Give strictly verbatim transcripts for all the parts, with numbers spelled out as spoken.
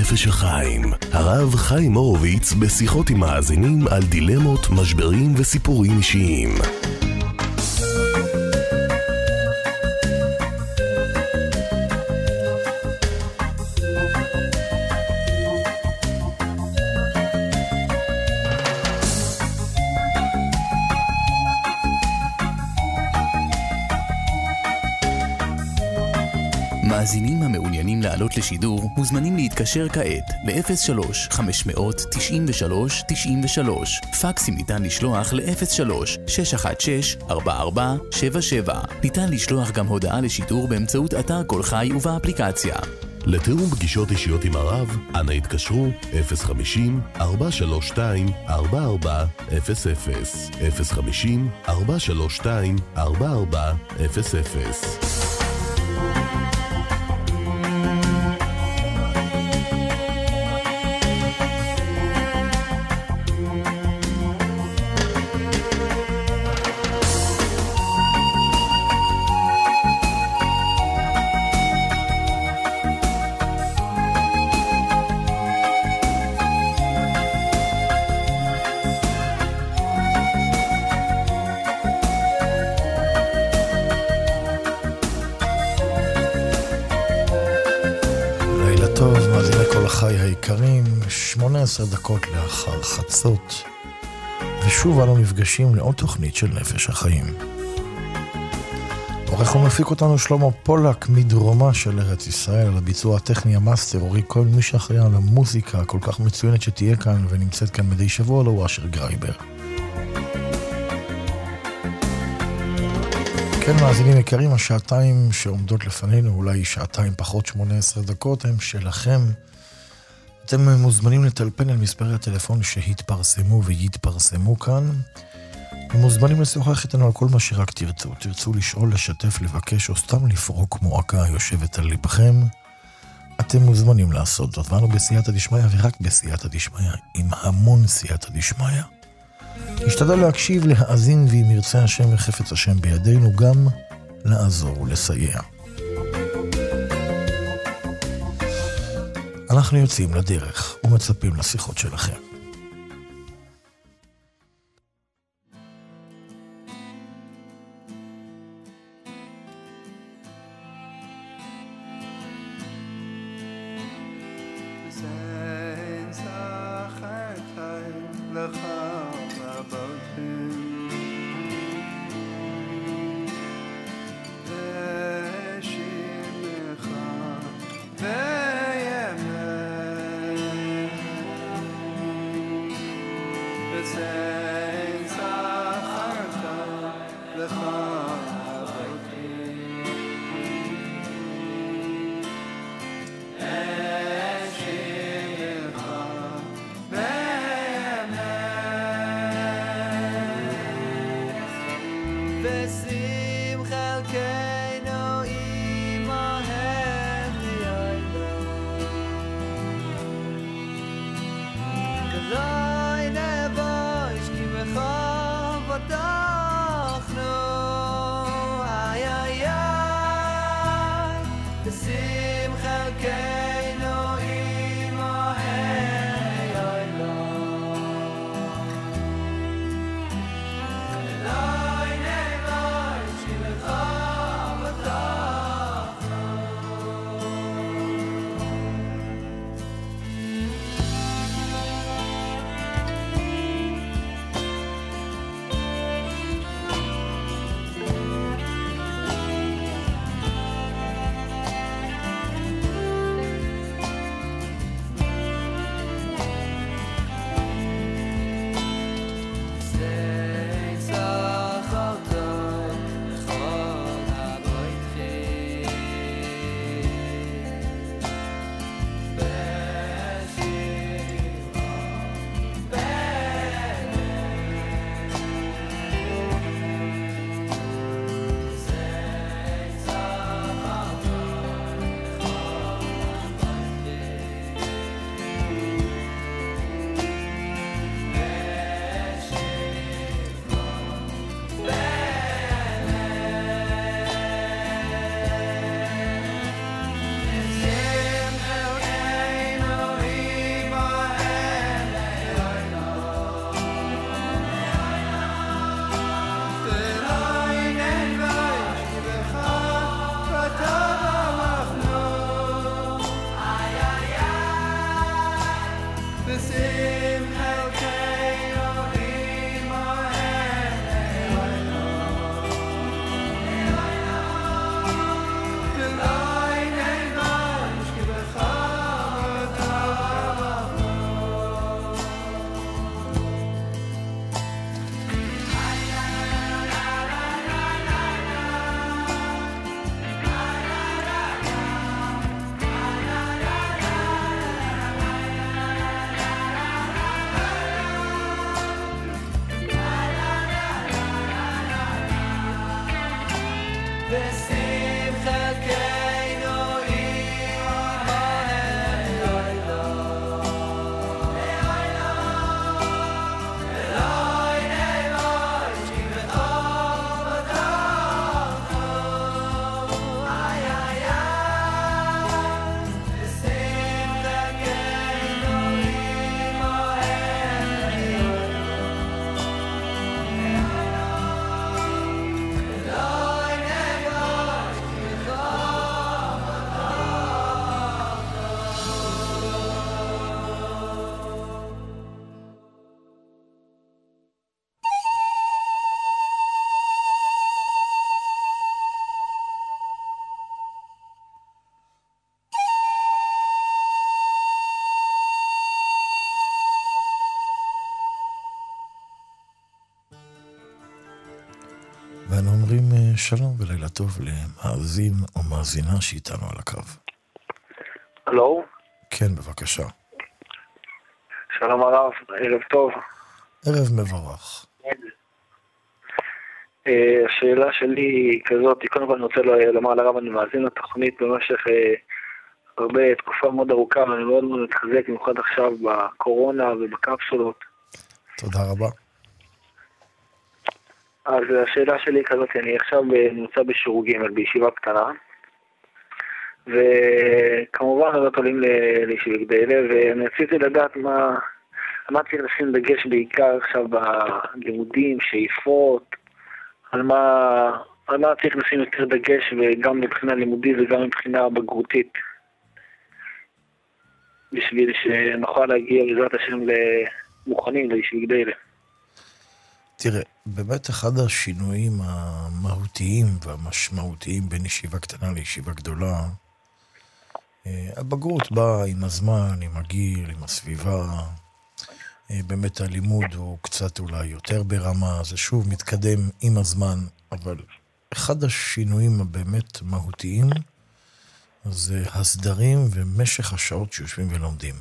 נפש החיים. הרב חיים הורוביץ בשיחות עם מאזינים על דילמות, משברים וסיפורים אישיים. מאזינים המעוניינים לעלות לשידור מוזמנים להתקשר כעת ל-אפס שלוש חמש תשע שלוש תשע שלוש. פקסים ניתן לשלוח ל-אפס שלוש שש אחת שש ארבע ארבע שבע שבע. ניתן לשלוח גם הודעה לשידור באמצעות אתר כל חי ובאפליקציה. לתיאום פגישות אישיות עם הרב, אנא התקשרו אפס חמש אפס ארבע שלוש שתיים ארבע ארבע אפס אפס אפס חמש אפס ארבע שלוש שתיים ארבע ארבע אפס אפס. חי היקרים, שמונה עשרה דקות לאחר חצות, ושוב אנו נפגשים לעוד תוכנית של נפש החיים. עורך ומפיק אותנו שלמה פולק מדרומה של ארץ ישראל, על הביצוע הטכני המאסטר אורי כהן, מי שאחראי על המוזיקה הכל כך מצוינת שתהיה כאן ונמצאת כאן מדי שבוע לו אשר גרייבר. כן, מאזינים יקרים, השעתיים שעומדות לפנינו, אולי שעתיים פחות שמונה עשרה דקות, הם שלכם. אתם מוזמנים לטלפן על מספרי הטלפון שהתפרסמו ויתפרסמו כאן. מוזמנים לשוחח איתנו על כל מה שרק תרצו. תרצו לשאול, לשתף, לבקש או סתם לפרוק מועקה היושבת על ליבכם. אתם מוזמנים לעשות זאת. ואנו בסייעתא דשמיא ורק בסייעתא דשמיא, עם המון סייעתא דשמיא. נשתדל להקשיב, להאזין, ואם ירצה השם וחפץ השם בידינו גם לעזור ולסייע. אנחנו יוצאים לדרך ומצפים לשיחות שלכם. ואנו אומרים שלום ולילה טוב למאזין או מאזינה שאיתנו על הקו. הלו? כן, בבקשה. שלום הרב, ערב טוב. ערב מבורך. השאלה שלי היא כזאת, קודם כל אני רוצה לומר לרב, אני מאזין לתוכנית במשך הרבה תקופה מאוד ארוכה, ואני מאוד מאוד מתחזק, במיוחד עכשיו בקורונה ובקפסולות. תודה רבה. אז השאלה שלי היא כזאת, אני עכשיו נמצא בשיעור ג' בישיבה קטנה, וכמובן לא עולים לישיבה גדולה, ואני רציתי לדעת מה, מה צריך לשים דגש בעיקר עכשיו בלימודים, שאיפות, על מה, על מה צריך לשים יותר דגש, וגם מבחינה לימודית וגם מבחינה בגרותית, בשביל שנוכל להגיע בעזרת השם למוכנים לישיבה גדולה. תראה, באמת אחד השינויים המהותיים והמשמעותיים בין ישיבה קטנה לישיבה גדולה, הבגרות באה עם הזמן, עם הגיל, עם הסביבה, באמת הלימוד הוא קצת אולי יותר ברמה, זה שוב מתקדם עם הזמן, אבל אחד השינויים הבאמת מהותיים זה הסדרים ומשך השעות שיושבים ולומדים.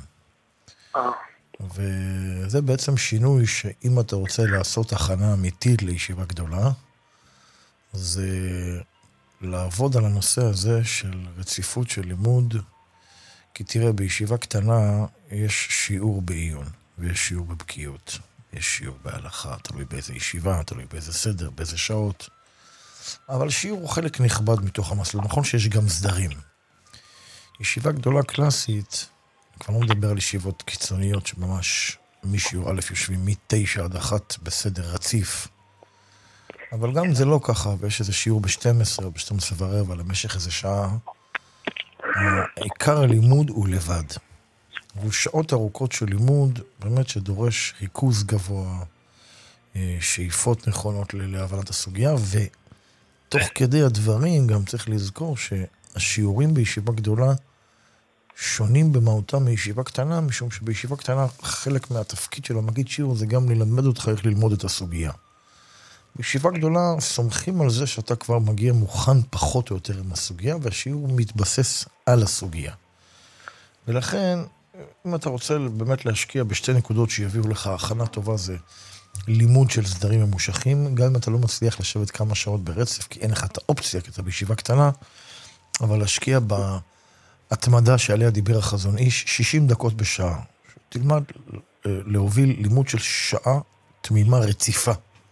וזה בעצם שינוי שאם אתה רוצה לעשות הכנה אמיתית לישיבה גדולה, זה לעבוד על הנושא הזה של רציפות של לימוד, כי תראה, בישיבה קטנה יש שיעור בעיון, ויש שיעור בבקיאות, יש שיעור בהלכה, תלוי באיזה ישיבה, תלוי באיזה סדר, באיזה שעות, אבל שיעור הוא חלק נכבד מתוך המסלול. נכון שיש גם סדרים. ישיבה גדולה קלאסית, כבר לא מדבר על ישיבות קיצוניות שממש משיעור א' יושבים מתשע עד אחת בסדר רציף, אבל גם זה לא ככה, ויש איזה שיעור ב-שתים עשרה או ב-שתים עשרה ורבע למשך איזה שעה. עיקר הלימוד הוא לבד. הוא שעות ארוכות של לימוד, באמת שדורש ריכוז גבוה, שאיפות נכונות להבנת הסוגיה, ותוך כדי הדברים גם צריך לזכור שהשיעורים בישיבה גדולה שונים במהותם מישיבה קטנה, משום שבישיבה קטנה חלק מהתפקיד של המגיד שיעור זה גם ללמד אותך איך ללמוד את הסוגיה. בישיבה גדולה סומכים על זה שאתה כבר מגיע מוכן פחות או יותר עם הסוגיה, והשיעור מתבסס על הסוגיה. ולכן, אם אתה רוצה באמת להשקיע בשתי נקודות שיביאו לך הכנה טובה, זה לימוד של סדרים ממושכים, גם אם אתה לא מצליח לשבת כמה שעות ברצף, כי אין לך את האופציה, כי אתה בישיבה קטנה, אבל להשקיע בהתמדה שעליה דיבר החזון איש, שישים דקות בשעה. תלמד להוביל לימוד של שעה תמימה רציפה.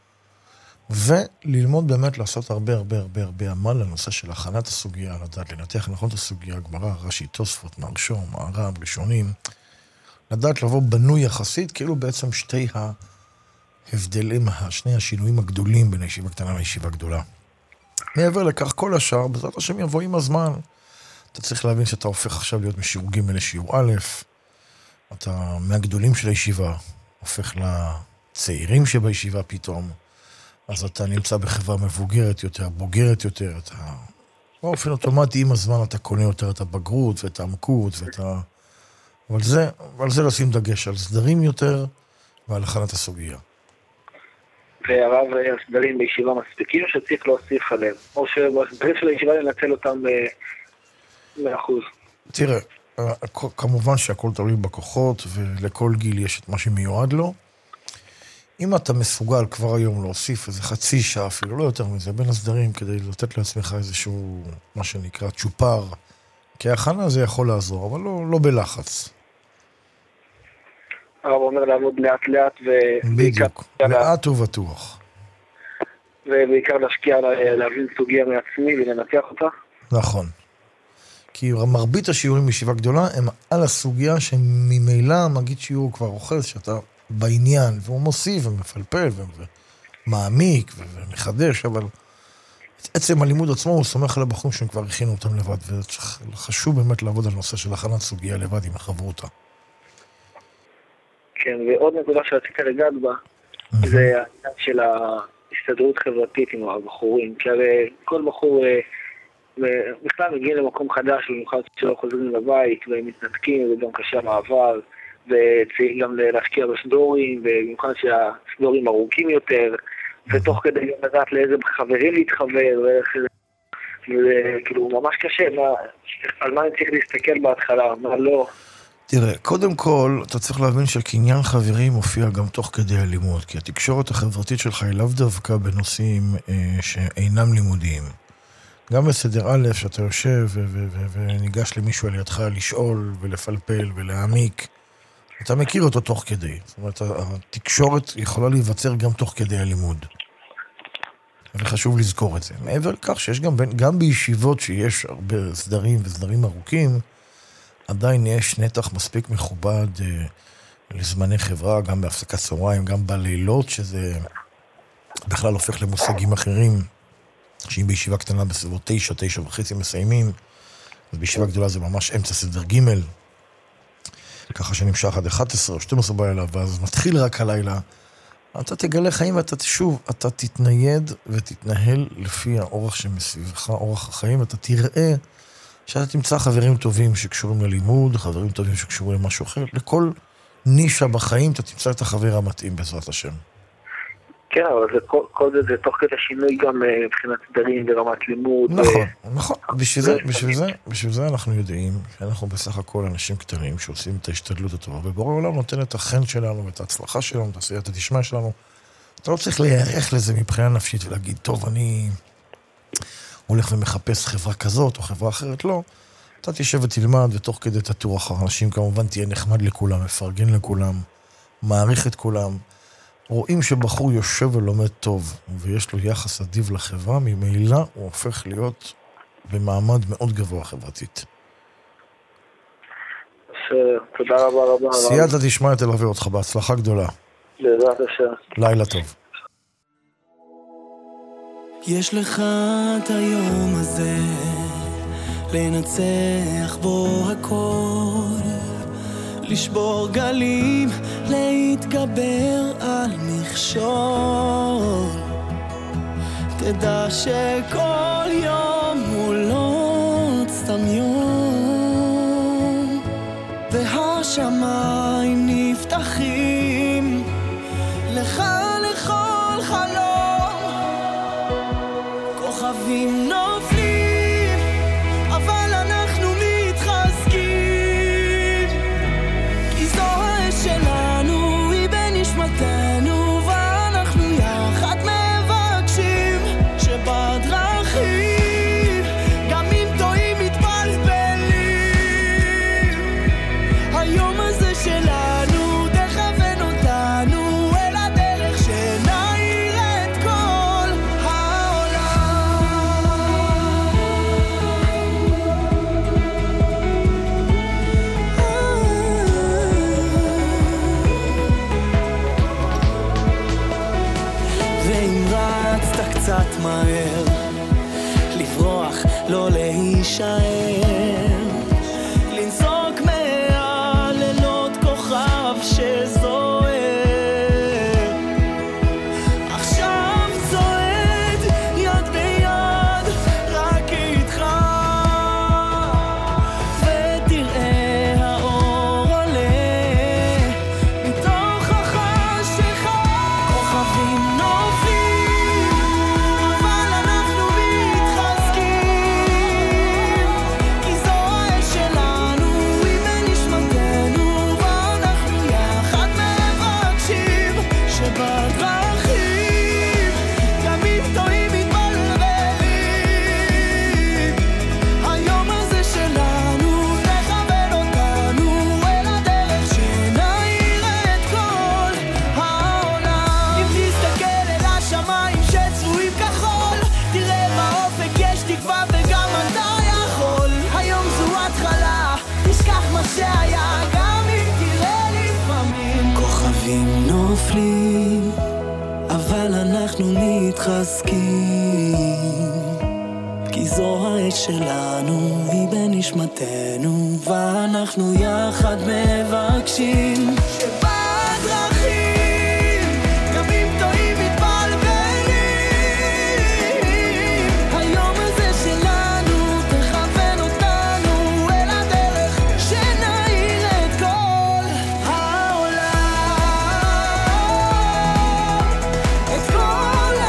וללמוד באמת לעשות הרבה הרבה הרבה הרבה עמל לנושא של הכנת הסוגיה, לדעת לנתח נכון את הסוגיה, גמרא, רש"י, תוספות, מהרש"ם, מהר"ם, ראשונים, לדעת לבוא בנוי יחסית, כאילו בעצם שתי ההבדלים, שני השינויים הגדולים בין הישיבה קטנה לישיבה גדולה. מעבר לכך, כל השאר, בעזרת השם יבוא עם הזמן. אתה צריך להבין שאתה הופך עכשיו להיות משיעור ג' לשיעור א', אתה מהגדולים של הישיבה, הופך לצעירים שבישיבה פתאום, אז אתה נמצא בחברה מבוגרת יותר, בוגרת יותר, אתה באופן אוטומטי עם הזמן אתה קונה יותר את הבגרות ואת העמקות ואת ה... אבל זה, אבל זה לשים דגש על סדרים יותר ועל הכנת הסוגיה. והרב, הסדרים בישיבה מספיקים שצריך להוסיף עליהם, או שבסדרים של הישיבה לנצל אותם ב-מאה אחוז? תראה, כמובן שהכל תלוי בכוחות ולכל גיל יש את מה שמיועד לו. אם אתה מסוגל כבר היום להוסיף איזה חצי שעה, אפילו לא יותר מזה, בין הסדרים, כדי לתת לעצמך איזשהו, מה שנקרא, צ'ופר, כי ההכנה זה יכול לעזור, אבל לא, לא בלחץ. הרב אומר לעבוד לאט לאט ו... בדיוק, לאט ובטוח. ובעיקר להשקיע, להבין סוגיה מעצמי ולנתח אותה? נכון. כי מרבית השיעורים בישיבה גדולה הם על הסוגיה שממילא מגיד שיעור כבר אוחז, שאתה בעניין, והוא מוסיף ומפלפל ומעמיק ומחדש, אבל את עצם הלימוד עצמו הוא סומך על הבחורים שהם כבר הכינו אותם לבד, וחשוב באמת לעבוד על נושא של הכנת סוגיה לבד עם החברותה. כן, ועוד נקודה שרצית לגעת בה, זה העניין של ההסתדרות חברתית עם הבחורים, כי הרי כל בחור בכלל מגיע למקום חדש, במיוחד שלא חוזרים לבית והם מתנתקים, וזה גם קשה מעבר, וצריך גם להשקיע בסדורים, ובמיוחד שהסדורים ארוכים יותר, ותוך כדי גם לדעת לאיזה חברים להתחבר, וכאילו ממש קשה, על מה אני צריך להסתכל בהתחלה, מה לא. תראה, קודם כל, אתה צריך להבין שקניין חברים מופיע גם תוך כדי הלימוד, כי התקשורת החברתית שלך היא לאו דווקא בנושאים אה, שאינם לימודיים. גם בסדר א', שאתה יושב ו- ו- ו- וניגש למישהו על ידך לשאול ולפלפל ולהעמיק, אתה מכיר אותו תוך כדי. זאת אומרת, התקשורת יכולה להיווצר גם תוך כדי הלימוד. וחשוב לזכור את זה. מעבר לכך שיש גם, גם בישיבות שיש הרבה סדרים וסדרים ארוכים, עדיין יש נתח מספיק מכובד אה, לזמני חברה, גם בהפסקת צהריים, גם בלילות, שזה בכלל הופך למושגים אחרים, שאם בישיבה קטנה בסביבות תשע, תשע וחצי מסיימים, אז בישיבה גדולה זה ממש אמצע סדר ג', ככה שנמשך עד אחת עשרה או שתים עשרה בלילה, ואז מתחיל רק הלילה, אתה תגלה חיים ואתה שוב, אתה תתנייד ותתנהל לפי האורח שמסביבך, אורח החיים, אתה תראה שאתה תמצא חברים טובים שקשורים ללימוד, חברים טובים שקשורים למשהו אחר, לכל נישה בחיים אתה תמצא את החבר המתאים בעזרת השם. כן, אבל זה, כל, כל זה, זה תוך כדי שינוי גם מבחינת סדרים ורמת לימוד. נכון, ו... נכון. בשביל זה, בשביל זה, בשביל זה אנחנו יודעים שאנחנו בסך הכל אנשים קטנים שעושים את ההשתדלות הטובה, ובורא העולם נותן את החן שלנו, את ההצלחה שלנו, את הסייעתא דשמיא שלנו. אתה לא צריך להיערך לזה מבחינה נפשית ולהגיד, טוב, אני הולך ומחפש חברה כזאת או חברה אחרת, לא. אתה תשב ותלמד, ותוך כדי תטור אחר אנשים, כמובן תהיה נחמד לכולם, מפרגן לכולם, מעריך את כולם. רואים שבחור יושב ולומד טוב, ויש לו יחס אדיב לחברה, ממילא הוא הופך להיות במעמד מאוד גבוה חברתית. תודה רבה רבה. סייעתא דשמיא תלווה אותך בהצלחה גדולה. בעזרת השם. לילה טוב. יש לך את היום הזה לנצח בו הכל, לשבור גלים, להתגבר על מכשול. תדע שכל יום הוא לא סתם יום, והשמיים נפתחים לך לכל חלום. כוכבים נופלים אבל אנחנו מתחזקים, כי זו האש שלנו, היא בנשמתנו, ואנחנו יחד מבקשים שבדרכים גם אם טועים מתבלבלים, היום הזה שלנו תכוון אותנו אל הדרך שנאיר את כל ואם רצת קצת מהר לברוח, לא להישאר, לנסוק מהלילות כוכב שזוהר, עכשיו צועד יד ביד רק איתך, ותראה האור עולה מתוך החשכה. כוכבים נופלים אבל אנחנו מתחזקים, כי זו האש שלנו, היא בנשמתנו, ואנחנו יחד מבקשים שבדרכים גם אם טועים מתבלבלים, היום הזה שלנו תכוון אותנו אל הדרך שנאיר את כל העולם. אם תסתכל אל השמיים שצבועים כחול, תראה באופק יש תקווה וגם אתה יכול. היום זו התחלה, תשכח מה שהיה, גם אם תראה לפעמים. כוכבים נופלים אבל אנחנו מתחזקים, כי זו האש שלנו, היא בנשמתנו, ואנחנו יחד מבקשים שבדרכים גם אם טועים מתבלבלים, היום הזה שלנו תכוון אותנו אל הדרך שנאיר את כל העולם, את כל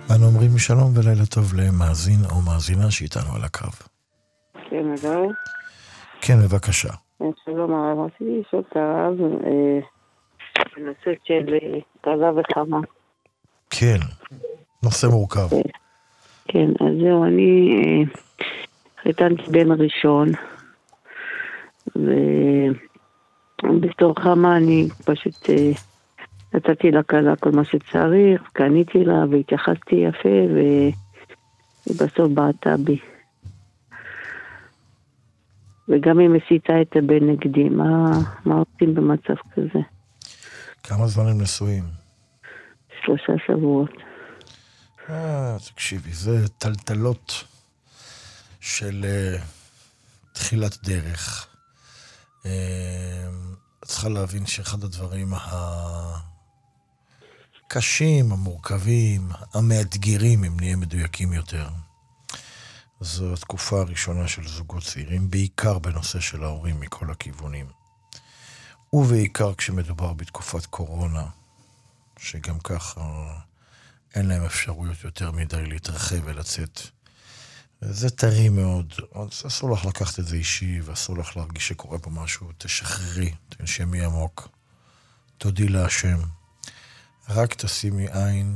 אנו אומרים שלום ולילה טוב למאזין או מאזינה שאיתנו על הקו. כן, אגב. כן, בבקשה. שלום הרב, רציתי לשאול את הרב בנושא של כלה וכמה. כן, נושא מורכב. כן, אז זהו, אני חיתנתי בן ראשון, ובתור חמה אני פשוט נתתי לה כלה כל מה שצריך, קניתי לה והתייחסתי יפה, ובסוף בעטה בי. וגם היא מסיתה את הבן נגדי. מה, מה עושים במצב כזה? כמה זמן הם נשואים? שלושה שבועות. אה, תקשיבי, זה טלטלות של uh, תחילת דרך. Uh, צריכה להבין שאחד הדברים הקשים, המורכבים, המאתגרים, אם נהיה מדויקים יותר, זו התקופה הראשונה של זוגות צעירים, בעיקר בנושא של ההורים מכל הכיוונים. ובעיקר כשמדובר בתקופת קורונה, שגם ככה אין להם אפשרויות יותר מדי להתרחב ולצאת. זה טרי מאוד. אסור לך לקחת את זה אישי, ואסור לך להרגיש שקורה פה משהו. תשחררי, תנשמי עמוק. תודי להשם. רק תשימי עין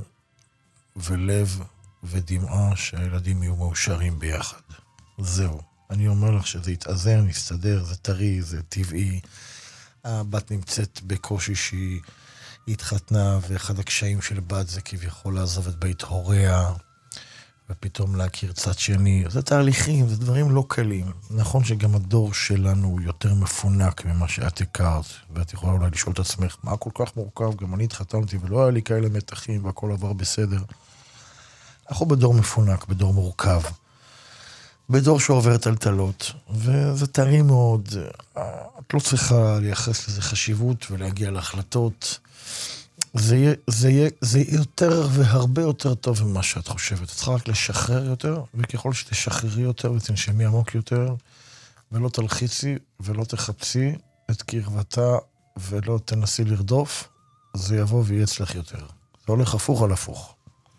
ולב ודמעה שהילדים יהיו מאושרים ביחד. זהו. אני אומר לך שזה יתאזן, יסתדר, זה טרי, זה טבעי. הבת נמצאת בקושי שהיא התחתנה, ואחד הקשיים של בת זה כביכול לעזוב את בית הוריה, ופתאום להכיר צד שני. זה תהליכים, זה דברים לא קלים. נכון שגם הדור שלנו הוא יותר מפונק ממה שאת הכרת, ואת יכולה אולי לשאול את עצמך, מה כל כך מורכב? גם אני התחתנתי ולא היה לי כאלה מתחים, והכל עבר בסדר. אנחנו בדור מפונק, בדור מורכב, בדור שעובר טלטלות, וזה טרי מאוד. את לא צריכה לייחס לזה חשיבות ולהגיע להחלטות. זה יהיה, זה יהיה, זה יהיה יותר והרבה יותר טוב ממה שאת חושבת. את צריכה רק לשחרר יותר, וככל שתשחררי יותר ותנשמי עמוק יותר, ולא תלחיצי ולא תחפשי את קרבתה ולא תנסי לרדוף, זה יבוא ויהיה אצלך יותר. זה הולך הפוך על הפוך.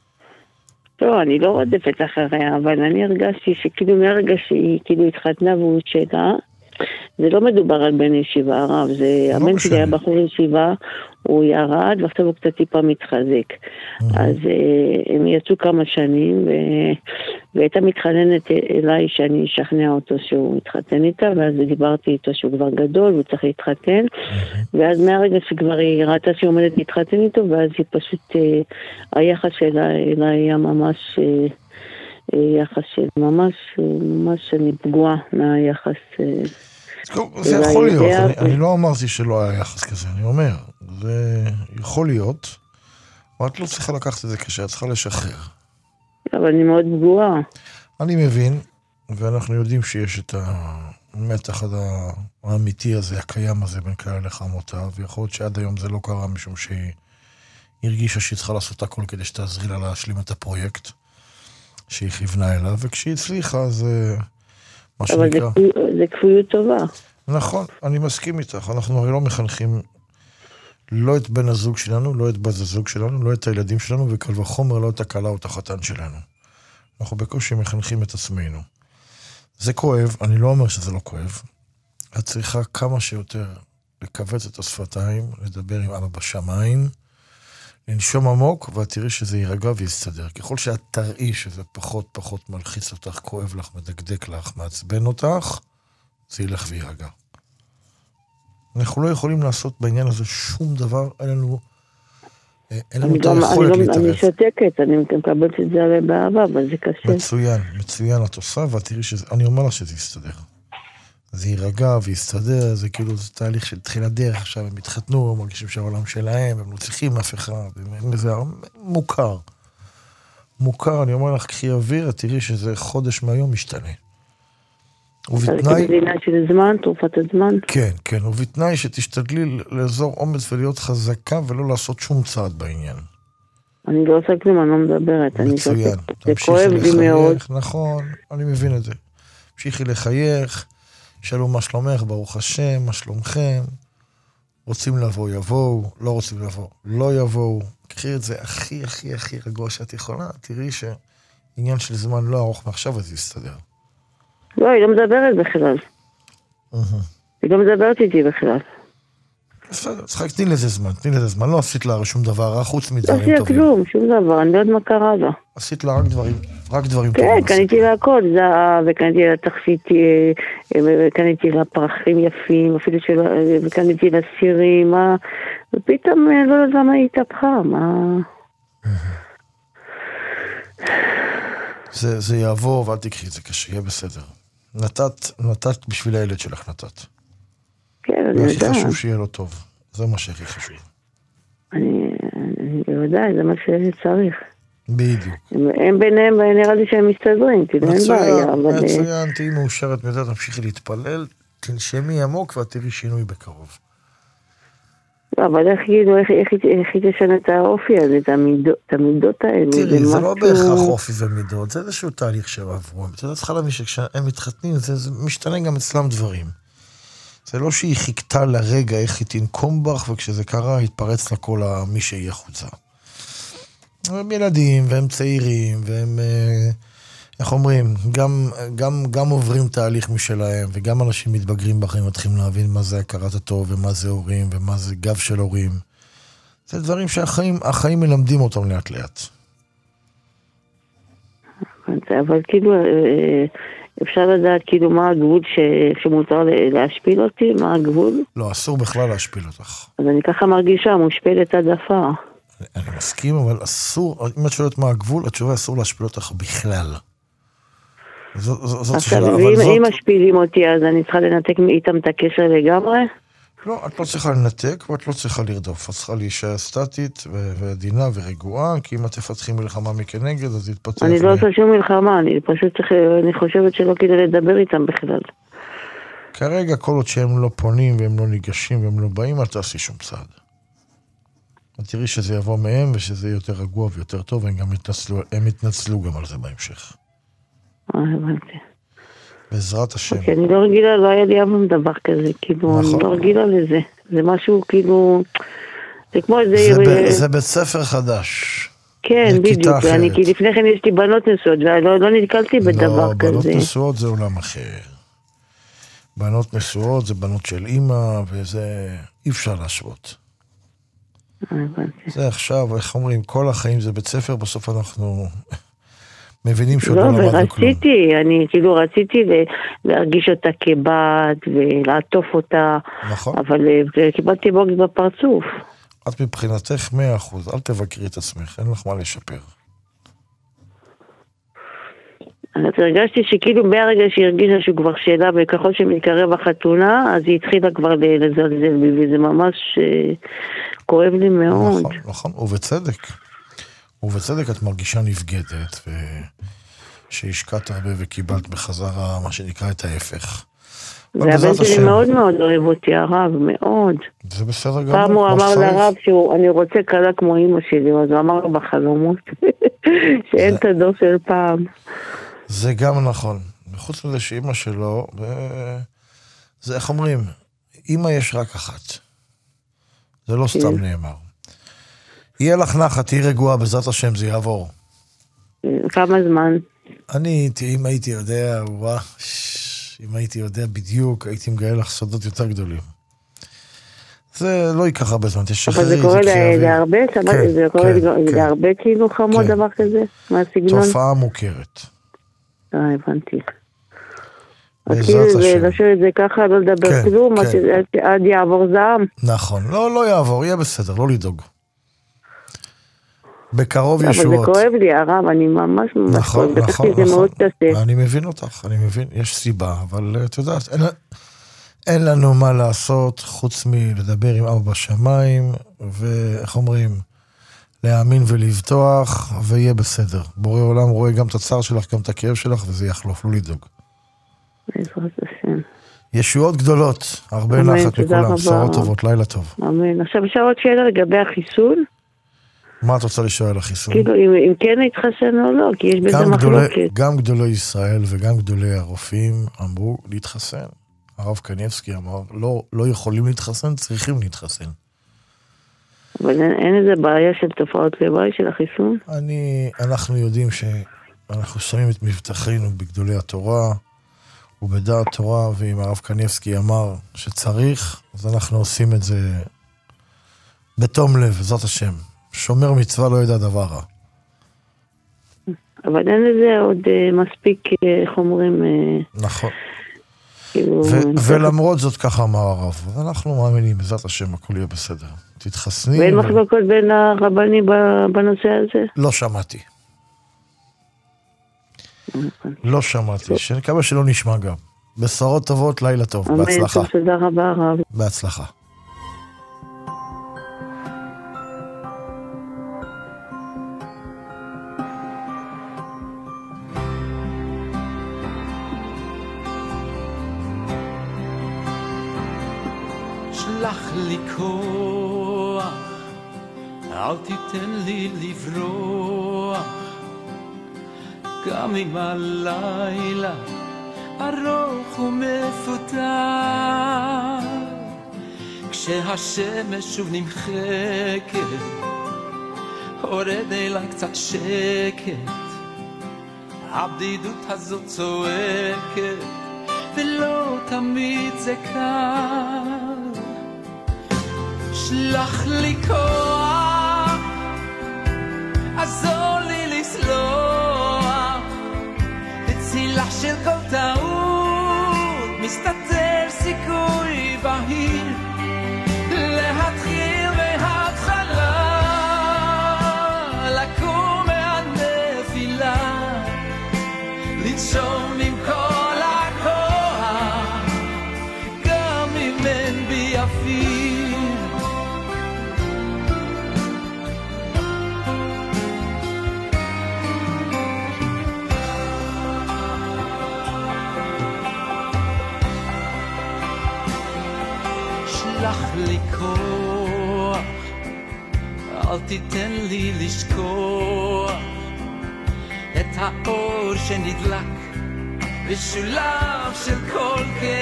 לא, אני לא רודפת אחריה, אבל אני הרגשתי שכאילו מהרגע שהיא כאילו התחתנה והוא שלה, זה לא מדובר על בן ישיבה הרב, זה הבן שלי היה בחור ישיבה, הוא ירד ועכשיו הוא קצת טיפה מתחזק. אז הם יצאו כמה שנים, והייתה מתחננת אליי שאני אשכנע אותו שהוא מתחתן איתה, ואז דיברתי איתו שהוא כבר גדול והוא צריך להתחתן, ואז מהרגע שכבר היא ראתה שהיא עומדת להתחתן איתו, ואז היא פשוט, היחס שלה אליי היה ממש, יחס של ממש, ממש אני פגועה מהיחס. זה יכול להיות, אני, אני לא אמרתי שלא היה יחס כזה, אני אומר, זה יכול להיות, אבל את לא צריכה לקחת את זה קשה, את צריכה לשחרר. אבל אני מאוד פגועה. אני מבין, ואנחנו יודעים שיש את המתח האמיתי הזה, הקיים הזה בין כאלה לחמותה, ויכול להיות שעד היום זה לא קרה משום שהיא הרגישה שהיא צריכה לעשות הכל כדי שתעזרי לה להשלים את הפרויקט שהיא כיוונה אליו, וכשהיא הצליחה זה מה שנקרא. אבל זה, זה כפויות טובה. נכון, אני מסכים איתך, אנחנו הרי לא מחנכים לא את בן הזוג שלנו, לא את בת הזוג שלנו, לא את הילדים שלנו, וקל וחומר לא את הכלה או את החתן שלנו. אנחנו בקושי מחנכים את עצמנו. זה כואב, אני לא אומר שזה לא כואב. את צריכה כמה שיותר לקבץ את השפתיים, לדבר עם אבא בשמיים, לנשום עמוק, ואת תראי שזה יירגע ויסתדר. ככל שאת תראי שזה פחות פחות מלחיץ אותך, כואב לך, מדקדק לך, מעצבן אותך, זה ילך וירגע. אנחנו לא יכולים לעשות בעניין הזה שום דבר, אין לנו, אין לנו את היכולת להתערב. אני שותקת, אני מקבלת את זה עליי באהבה, אבל זה קשה. מצוין, מצוין את עושה, ואת תראי שזה, אני אומר לך שזה יסתדר. זה יירגע ויסתדר, זה כאילו, זה תהליך של תחילת דרך, עכשיו הם התחתנו, הם מרגישים שהעולם שלהם, הם לא צריכים אף אחד, זה מוכר. מוכר, אני אומר לך, קחי אוויר, תראי שזה חודש מהיום משתנה. ובתנאי... זה עניין של זמן, תרופת הזמן. כן, כן, ובתנאי שתשתדלי לאזור אומץ ולהיות חזקה, ולא לעשות שום צעד בעניין. אני לא עושה כלום, אני לא מדברת. מצוין. זה כואב לי מאוד. נכון, אני מבין את זה. המשיכי לחייך, שאלו מה שלומך, ברוך השם, מה שלומכם. רוצים לבוא, יבואו, לא רוצים לבוא, לא יבואו. קחי את זה הכי, הכי, הכי רגוע שאת יכולה, תראי שעניין של זמן לא ארוך מעכשיו, אז יסתדר. לא, היא לא מדברת בכלל. היא לא מדברת איתי בכלל. בסדר, צחק, תני לזה זמן, תני לזה זמן. לא עשית לה שום דבר, חוץ מדברים טובים. לא עשית כלום, שום דבר, אני לא יודעת מה קרה לה. עשית לה רק דברים, רק דברים טובים. כן, קניתי לה הכל, זהב, וקניתי לה תכשיט, וקניתי לה פרחים יפים, אפילו שלא, וקניתי לה סירים, ופתאום לא יודעת למה היא התהפכה, מה... זה, זה יעבור, ואל תקחי את זה קשה, יהיה בסדר. נתת, נתת בשביל הילד שלך נתת. כן, אני יודעת. והכי חשוב שיהיה לו טוב. זה מה שהכי חשוב. אני, אני יודעת, זה מה שצריך. בדיוק. הם, הם ביניהם, נראה לי שהם מסתדרים, כאילו אין בעיה. אבל... מצוין, תהי מאושרת מזה, תמשיכי להתפלל, תנשמי עמוק ואת תראי שינוי בקרוב. לא, אבל איך כאילו, איך, איך, איך היא תשנה את האופי הזה, את המידות, את המידות האלו? תראי, זה, זה לא משהו... בהכרח אופי ומידות, זה איזשהו תהליך שהם עברו. אתה יודע, צריכה להבין שכשהם מתחתנים, זה, זה משתנה גם אצלם דברים. זה לא שהיא חיכתה לרגע איך היא תנקום בך, וכשזה קרה, התפרץ לה כל מי שהיא החוצה. הם ילדים, והם צעירים, והם, איך אומרים, גם, גם, גם עוברים תהליך משלהם, וגם אנשים מתבגרים בחיים, מתחילים להבין מה זה הכרת הטוב, ומה זה הורים, ומה זה גב של הורים. זה דברים שהחיים, החיים מלמדים אותם לאט לאט. אבל כאילו, אפשר לדעת כאילו מה הגבול ש... שמותר להשפיל אותי, מה הגבול? לא, אסור בכלל להשפיל אותך. אז אני ככה מרגישה, מושפלת עד עפר. אני, אני מסכים, אבל אסור, אם את שואלת מה הגבול, התשובה אסור להשפיל אותך בכלל. זו, זו, זאת שאלה, אבל ואם, זאת... אם משפילים אותי, אז אני צריכה לנתק איתם את הקשר לגמרי? לא, את לא צריכה לנתק, ואת לא צריכה לרדוף. את צריכה להישאר סטטית ועדינה ורגועה, כי אם את תפתחים מלחמה מכנגד, אז יתפתח... אני לא עושה שום מלחמה, אני פשוט צריך, אני חושבת שלא כדאי לדבר איתם בכלל. כרגע, כל עוד שהם לא פונים, והם לא ניגשים, והם לא באים, אל תעשי שום צעד. את תראי שזה יבוא מהם, ושזה יהיה יותר רגוע ויותר טוב, והם גם יתנצלו, הם יתנצלו גם על זה בהמשך. אה, הבנתי. בעזרת השם. כי אני לא רגילה, לא היה לי אף דבר כזה, כאילו, אני לא רגילה לזה. זה משהו כאילו, זה כמו איזה... זה בית ספר חדש. כן, בדיוק, כי לפני כן יש לי בנות נשואות, ולא נתקלתי בדבר כזה. לא, בנות נשואות זה עולם אחר. בנות נשואות זה בנות של אימא, וזה אי אפשר להשוות. זה עכשיו, איך אומרים, כל החיים זה בית ספר, בסוף אנחנו... מבינים שעוד לא למדנו כלום. לא, ורציתי, אני כאילו רציתי להרגיש אותה כבת ולעטוף אותה, נכון. אבל קיבלתי בוקס בפרצוף. את מבחינתך מאה אחוז, אל תבקרי את עצמך, אין לך מה לשפר. אז הרגשתי שכאילו מהרגע שהיא הרגישה שהוא כבר שאלה, וככל שמתקרב החתונה, אז היא התחילה כבר לזלזל בי, וזה ממש כואב לי מאוד. נכון, נכון, ובצדק. ובצדק את מרגישה נבגדת, ושהשקעת הרבה וקיבלת בחזרה, מה שנקרא, את ההפך. והבן שלי מאוד מאוד אוהב אותי, הרב, מאוד. זה בסדר גמור. פעם הוא אמר לרב שאני רוצה קלה כמו אמא שלי, אז הוא אמר בחלומות, שאין את הדור של פעם. זה גם נכון. וחוץ מזה שאמא שלו, זה איך אומרים, אמא יש רק אחת. זה לא סתם נאמר. יהיה לך נחת, תהי רגועה, בעזרת השם, זה יעבור. כמה זמן? אני, אם הייתי יודע, וואה, אם הייתי יודע בדיוק, הייתי מגלה לך סודות יותר גדולים. זה לא ייקח הרבה זמן, תשחררי, אבל זה קורה להרבה? זה קורה להרבה כאילו חמוד דבר כזה? מהסגנון? תופעה מוכרת. אה, הבנתי. אז כאילו לשאול את זה ככה, לא לדבר כלום, עד יעבור זעם? נכון, לא יעבור, יהיה בסדר, לא לדאוג. בקרוב ישועות. אבל זה כואב לי, הרב, אני ממש ממש נכון, כואב. נכון, זה מאוד קשה. אני מבין אותך, אני מבין, יש סיבה, אבל את יודעת, אין, אין לנו מה לעשות חוץ מלדבר עם אבא בשמיים, ואיך אומרים, להאמין ולבטוח, ויהיה בסדר. בורא עולם רואה גם את הצער שלך, גם את הכאב שלך, וזה יחלוף, לא לדאוג. בעזרת השם. ישועות גדולות, הרבה נחת מכולם, בשורות טובות, לילה טוב. אמן. עכשיו אפשר עוד שאלה לגבי החיסון? מה את רוצה לשאול על החיסון? כאילו, אם כן להתחסן או לא, כי יש בזה מחלוקת. גם גדולי ישראל וגם גדולי הרופאים אמרו להתחסן. הרב קניבסקי אמר, לא יכולים להתחסן, צריכים להתחסן. אבל אין, אין איזה בעיה של תופעות לוואי של החיסון? אני, אנחנו יודעים שאנחנו שמים את מבטחנו בגדולי התורה, ובדעת תורה, ואם הרב קניבסקי אמר שצריך, אז אנחנו עושים את זה בתום לב, זאת השם. שומר מצווה לא ידע דבר רע. אבל אין לזה עוד uh, מספיק uh, חומרים... Uh, נכון. כאילו... ו- ולמרות זאת ככה אמר הרב, אנחנו מאמינים, בעזרת השם, הכל יהיה בסדר. תתחסני. ואין ו... מחלוקות בין הרבנים בנושא הזה? לא שמעתי. לא שמעתי, שנקווה שלא נשמע גם. בשורות טובות, לילה טוב, בהצלחה. אמן, תודה רבה הרב. בהצלחה. שלח לי כוח, אל תיתן לי לברוח, גם אם הלילה ארוך ומפותח, כשהשמש שוב נמחקת, הורד אליי קצת שקט, הבדידות הזאת צועקת, ולא תמיד זה קל. שלח לי כוח, עזור לי לסלוח, בצילה של כל טעות מסתתר סיכוי בהיר, להתחיל מההתחלה, לקום מהנפילה, לנשום עם כל הכוח, גם אם אין בי אוויר. שלח לי כוח, אל תיתן לי לשכוח את האור שנדלק בשולב של כל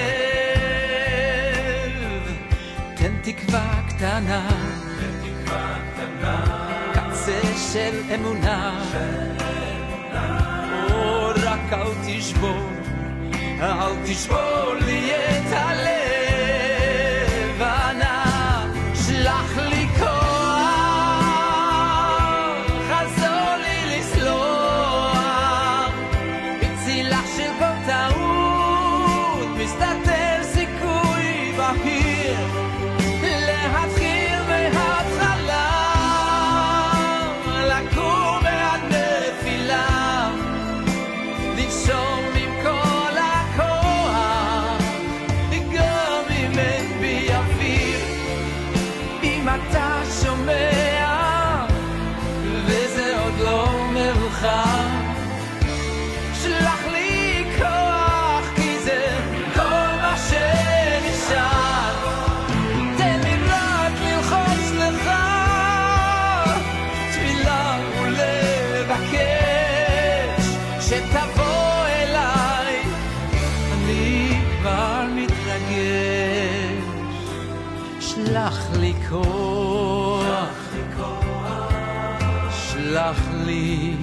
כאב. תן תקווה קטנה, קצה של אמונה, או רק אל תשבור, אל תשבור לי את הלב. שלח לי כוח, חזור לי לסלוח, בצילה של כל טעות מסתתר סיכוי בהיר, להתחיל מההתחלה, לקום מהנפילה, לנשום עם כל הכוח, גם אם אין בי אוויר. אם אתה שומע וזה עוד לא מאוחר, שלח לי כוח, כי זה כל מה שנשאר. תן לי רק ללחוץ לך תפילה ולבקש שתבוא אליי, אני כבר מתרגש. שלח לי כוח, שלח לי,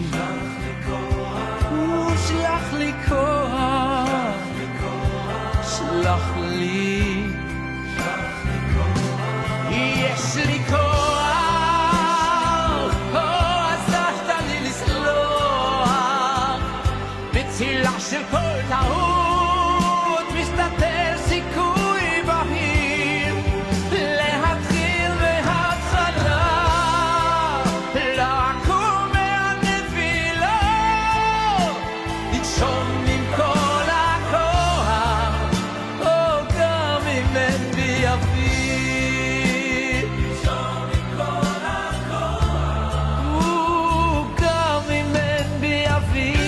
שלח לי כוח, שלח לי, יש לי כוח, עזרת לי לסלוח, בצילה של כל טעות מסתתר סיכוי בהיר, להתחיל מההתחלה, לקום מהנפילה, לנשום עם כל הכוח, או גם אם אין בי אוויר, לנשום עם כל הכוח, וגם אם אין בי אוויר.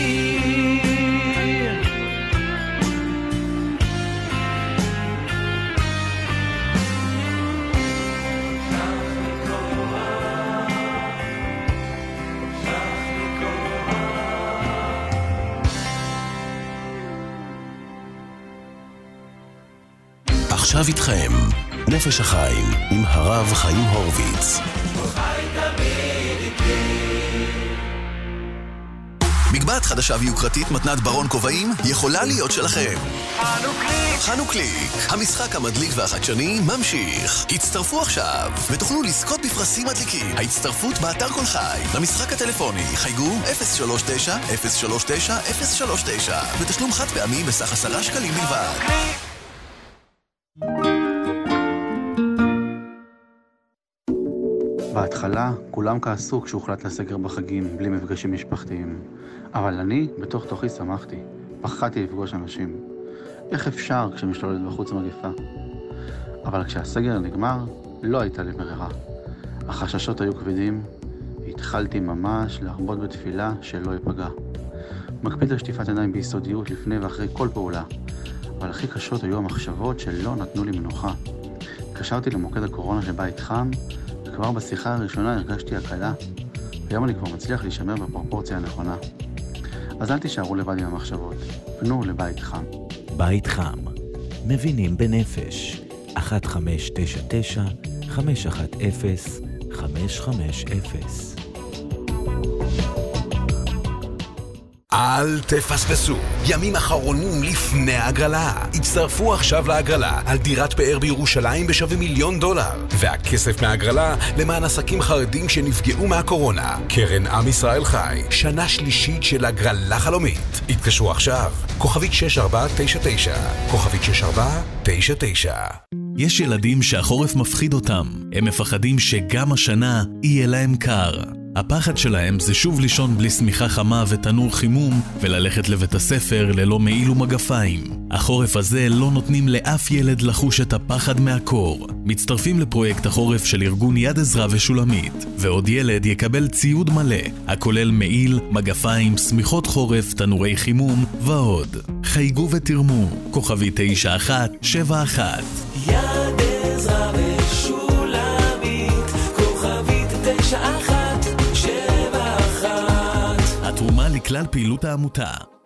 עכשיו איתכם, נפש החיים עם הרב חיים הורוביץ. מגבעת חדשה ויוקרתית מתנת ברון קובעים יכולה להיות שלכם. חנוכליק, המשחק המדליק והחדשני ממשיך. הצטרפו עכשיו ותוכלו לזכות בפרסים מדליקים. ההצטרפות באתר כל חי. למשחק הטלפוני חייגו אפס שלוש תשע אפס שלוש תשע אפס שלוש תשע ותשלום חד פעמי בסך עשרה שקלים בלבד. בהתחלה כולם כעסו כשהוחלט לסגר בחגים בלי מפגשים משפחתיים. אבל אני בתוך תוכי שמחתי, פחדתי לפגוש אנשים. איך אפשר כשמשתוללת בחוץ מגפה? אבל כשהסגר נגמר, לא הייתה לי ברירה. החששות היו כבדים, התחלתי ממש להרבות בתפילה שלא ייפגע. מקפיד על שטיפת עיניים ביסודיות לפני ואחרי כל פעולה, אבל הכי קשות היו המחשבות שלא נתנו לי מנוחה. התקשרתי למוקד הקורונה שבית חם, וכבר בשיחה הראשונה הרגשתי הקלה. היום אני כבר מצליח להישמר בפרופורציה הנכונה. אז אל תישארו לבד עם המחשבות, פנו לבית חם. בית חם, מבינים בנפש, אחת חמש תשע תשע חמש אחת אפס חמש חמש אפס. אל תפספסו, ימים אחרונים לפני ההגרלה. הצטרפו עכשיו להגרלה על דירת פאר בירושלים בשווה מיליון דולר, והכסף מההגרלה למען עסקים חרדים שנפגעו מהקורונה. קרן עם ישראל חי, שנה שלישית של הגרלה חלומית. התקשרו עכשיו, כוכבית שש ארבע תשע תשע, כוכבית שש ארבע תשע תשע. יש ילדים שהחורף מפחיד אותם. הם מפחדים שגם השנה יהיה להם קר. הפחד שלהם זה שוב לישון בלי סמיכה חמה ותנור חימום וללכת לבית הספר ללא מעיל ומגפיים. החורף הזה לא נותנים לאף ילד לחוש את הפחד מהקור. מצטרפים לפרויקט החורף של ארגון יד עזרא ושולמית, ועוד ילד יקבל ציוד מלא, הכולל מעיל, מגפיים, סמיכות חורף, תנורי חימום ועוד. חייגו ותרמו, כוכבי תשע אחת שבע אחת. יד עזרא ושולמית, כוכבית תשע אחת שבע אחת. התרומה לכלל פעילות העמותה.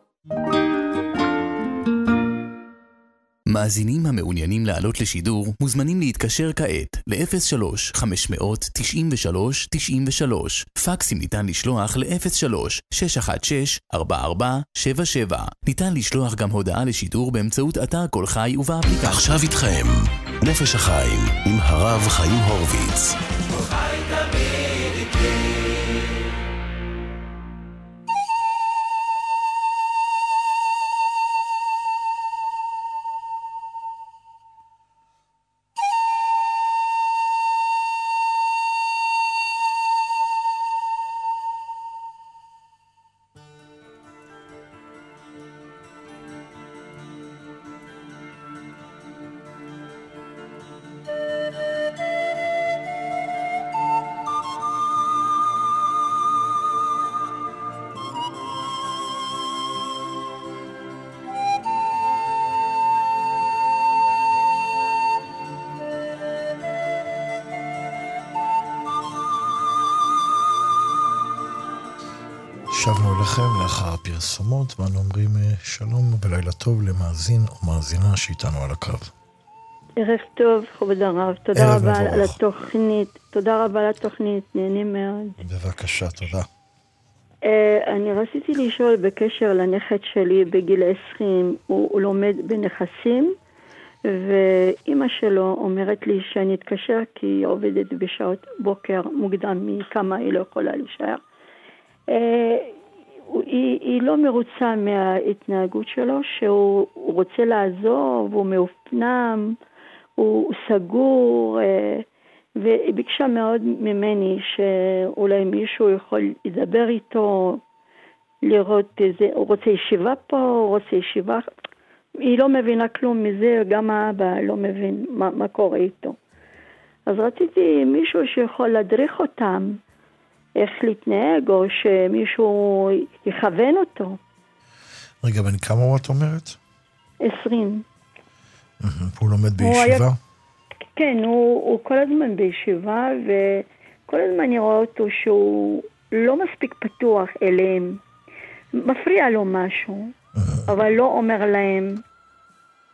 מאזינים המעוניינים לעלות לשידור מוזמנים להתקשר כעת ל-אפס שלוש חמש תשע שלוש תשע שלוש. פקסים ניתן לשלוח ל-אפס שלוש שש אחת שש ארבע ארבע שבע שבע. ניתן לשלוח גם הודעה לשידור באמצעות אתר כל חי ובאפליקציה. עכשיו איתכם נפש החיים עם הרב חיים הורוביץ. שבנו אליכם לאחר הפרסומות, ואנו אומרים שלום ולילה טוב למאזין או מאזינה שאיתנו על הקו. ערב טוב, כבוד הרב, תודה רבה על התוכנית, תודה רבה על התוכנית, נהנים מאוד. בבקשה, תודה. אני רציתי לשאול בקשר לנכד שלי בגיל עשרים, הוא לומד בנכסים, ואמא שלו אומרת לי שאני אתקשר כי היא עובדת בשעות בוקר מוקדם מכמה היא לא יכולה להישאר. היא, היא לא מרוצה מההתנהגות שלו, שהוא רוצה לעזוב, הוא מאופנם, הוא סגור, והיא ביקשה מאוד ממני שאולי מישהו יכול לדבר איתו, לראות איזה, הוא רוצה ישיבה פה, הוא רוצה ישיבה, היא לא מבינה כלום מזה, גם האבא לא מבין מה, מה קורה איתו. אז רציתי מישהו שיכול להדריך אותם, איך להתנהג, או שמישהו יכוון אותו. רגע, בן כמה הוא את אומרת? עשרים. הוא לומד בישיבה? היה... כן, הוא, הוא כל הזמן בישיבה, וכל הזמן אני רואה אותו שהוא לא מספיק פתוח אליהם. מפריע לו משהו, אבל לא אומר להם.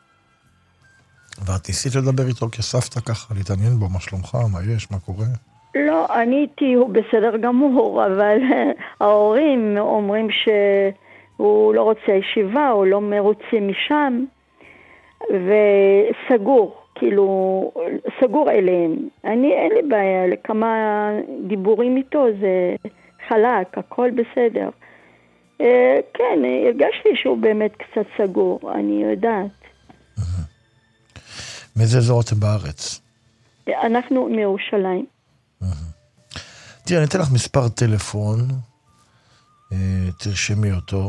ואת ניסית לדבר איתו כסבתא ככה, להתעניין בו, מה שלומך, מה יש, מה קורה? לא, אני איתי, הוא בסדר גמור, אבל ההורים אומרים שהוא לא רוצה ישיבה, הוא לא מרוצה משם, וסגור, כאילו, סגור אליהם. אני, אין לי בעיה, לכמה דיבורים איתו, זה חלק, הכל בסדר. כן, הרגשתי שהוא באמת קצת סגור, אני יודעת. מאיזה אזור אתם בארץ? אנחנו מירושלים. תראה, אני אתן לך מספר טלפון, תרשמי אותו.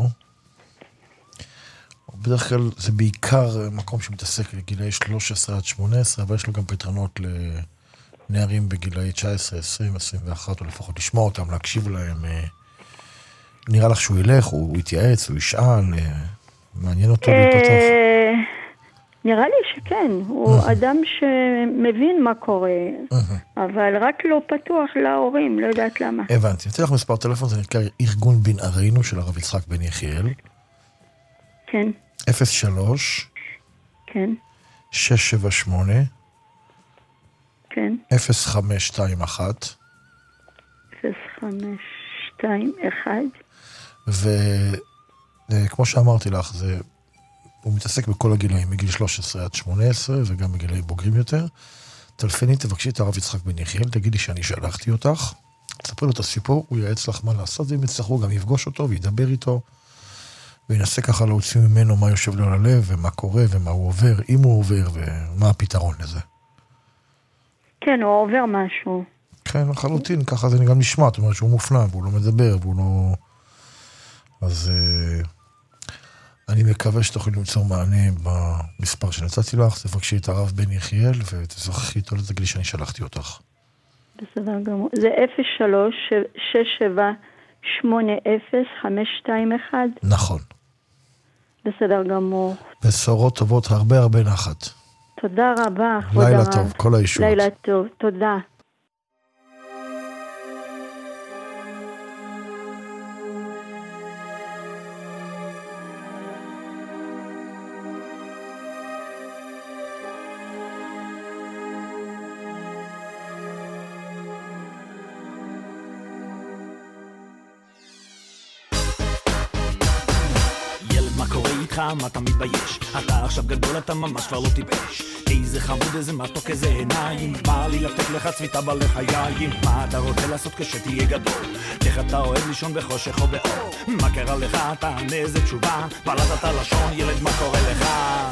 בדרך כלל זה בעיקר מקום שמתעסק לגילאי שלוש עשרה עד שמונה עשרה, אבל יש לו גם פתרונות לנערים בגילאי תשע עשרה, עשרים, עשרים ואחת, או לפחות לשמוע אותם, להקשיב להם. נראה לך שהוא ילך, הוא יתייעץ, הוא ישאל, מעניין אותו להיפתח. נראה לי שכן, הוא אדם שמבין מה קורה, אבל רק לא פתוח להורים, לא יודעת למה. הבנתי, נתן לך מספר טלפון, זה נקרא ארגון בנערינו של הרב יצחק בן יחיאל. כן. אפס שלוש. כן. שש שבע שמונה. כן. אפס חמש שתיים אחת. אפס חמש שתיים אחת. וכמו שאמרתי לך, זה... הוא מתעסק בכל הגילאים, מגיל שלוש עשרה עד שמונה עשרה, וגם בגילאים בוגרים יותר. טלפני, תבקשי את הרב יצחק בן יחיאל, תגידי שאני שלחתי אותך, תספרי לו את הסיפור, הוא יעץ לך מה לעשות, ואם יצטרכו גם יפגוש אותו, וידבר איתו, וינסה ככה להוציא ממנו מה יושב לו על הלב, ומה קורה, ומה הוא עובר, אם הוא עובר, ומה הפתרון לזה. כן, הוא עובר משהו. כן, לחלוטין, ככה זה גם נשמע, זאת אומרת שהוא מופנם, והוא לא מדבר, והוא לא... אז... אני מקווה שתוכלי למצוא מענה במספר שנתתי לך, תבקשי את הרב בן יחיאל, ותזכחי איתו לתגלי שאני שלחתי אותך. בסדר גמור. זה אפס שלוש שש שבע שמונה אפס חמש שתיים אחת. נכון. בסדר גמור. בשורות טובות, הרבה הרבה נחת. תודה רבה, כבוד הרב. לילה טוב, כל הישועות. לילה טוב, תודה. מה אתה מתבייש? אתה עכשיו גדול, אתה ממש כבר לא טיפש. איזה חמוד, איזה מתוק, איזה עיניים, בא לי לתת לך צביתה בלחיים. מה אתה רוצה לעשות כשתהיה גדול? איך אתה אוהב לישון בחושך או באור? מה קרה לך? תענה איזה תשובה, בלדת לשון, ילד מה קורה לך?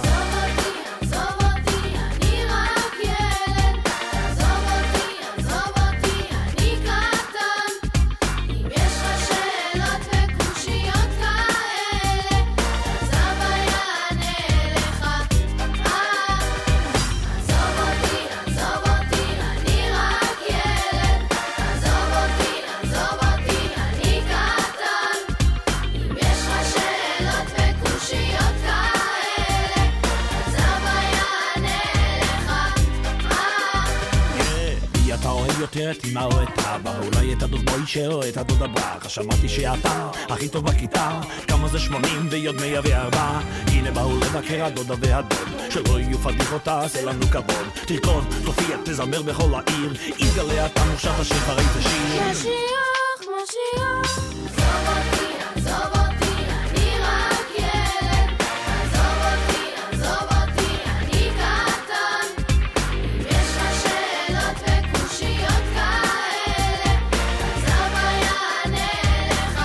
יותר את אמא או את אבא, אולי את הדוד מוישה או את הדוד אברח. שמעתי שאתה הכי טוב בכיתה, כמה זה שמונים ויוד מאה וארבע. הנה באו לבקר הדודה והדוד, שלא יהיו פדיחות, תעשה לנו כבוד. תרקוד, תופיע, תזמר בכל העיר, אם גלי אתה מוכשר תשיר פרי תשיר. משיח, משיח, עזוב אותי, עזוב אותי, אני רק ילד. עזוב אותי, עזוב אותי, אני קטן. אם יש לך שאלות וקושיות כאלה, עזוב יענה לך.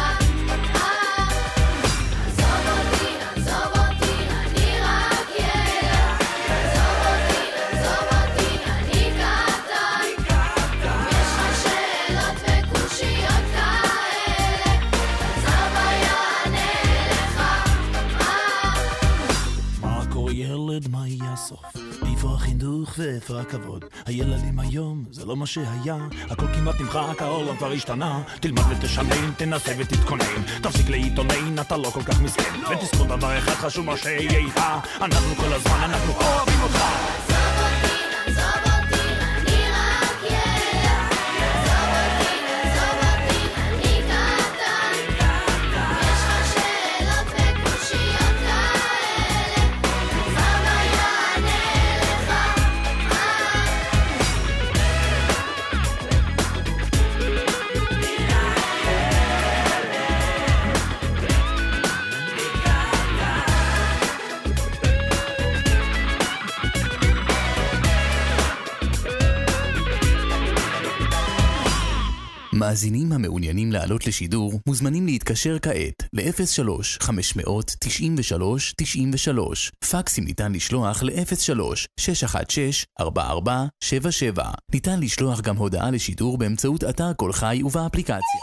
עזוב אותי, עזוב אותי, אני רק ילד. עזוב אותי, עזוב אותי, אני קטן. אם יש לך שאלות וקושיות כאלה, עזוב יענה לך. מה קורה ילד, מה יהיה הסוף? איפה החינוך ואיפה הכבוד? הילדים היום זה לא מה שהיה, הכל כמעט נמחק, העולם כבר השתנה. תלמד ותשנן, תנסה ותתכונן, תפסיק להתעונן, אתה לא כל כך מסכן. ותזכור דבר אחד חשוב מה שיהיה איתך, אנחנו כל הזמן, אנחנו אוהבים אותך. עזוב אותי, עזוב אותי, אני רק ילד. עזוב אותי, עזוב אותי, אני קטן. יש לך שאלות וקושיות כאלה, עזוב יענה לך. המאזינים המעוניינים לעלות לשידור מוזמנים להתקשר כעת ל-אפס שלוש חמש תשע שלוש תשע שלוש. פקסים ניתן לשלוח ל-אפס שלוש שש אחת שש ארבע ארבע שבע שבע. ניתן לשלוח גם הודעה לשידור באמצעות אתר כל חי ובאפליקציה.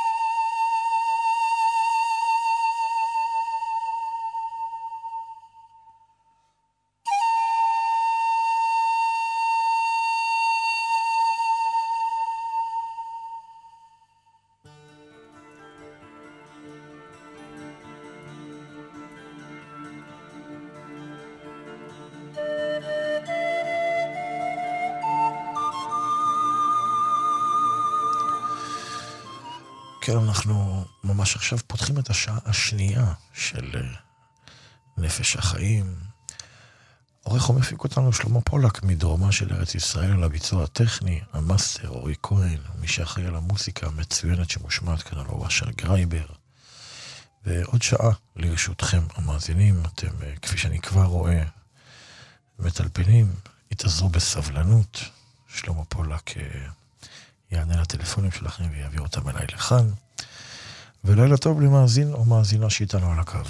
כן, אנחנו ממש עכשיו פותחים את השעה השנייה של נפש החיים. עורך ומפיק אותנו שלמה פולק מדרומה של ארץ ישראל על הביצוע הטכני, המאסטר אורי כהן, מי שאחראי על המוסיקה המצוינת שמושמעת כאן על אושר גרייבר. ועוד שעה לרשותכם המאזינים, אתם כפי שאני כבר רואה מטלפנים, התאזרו בסבלנות. שלמה פולק יענה לטלפונים שלכם ויעביר אותם אליי לכאן. ולילה טוב למאזין או מאזינה שאיתנו על הקו.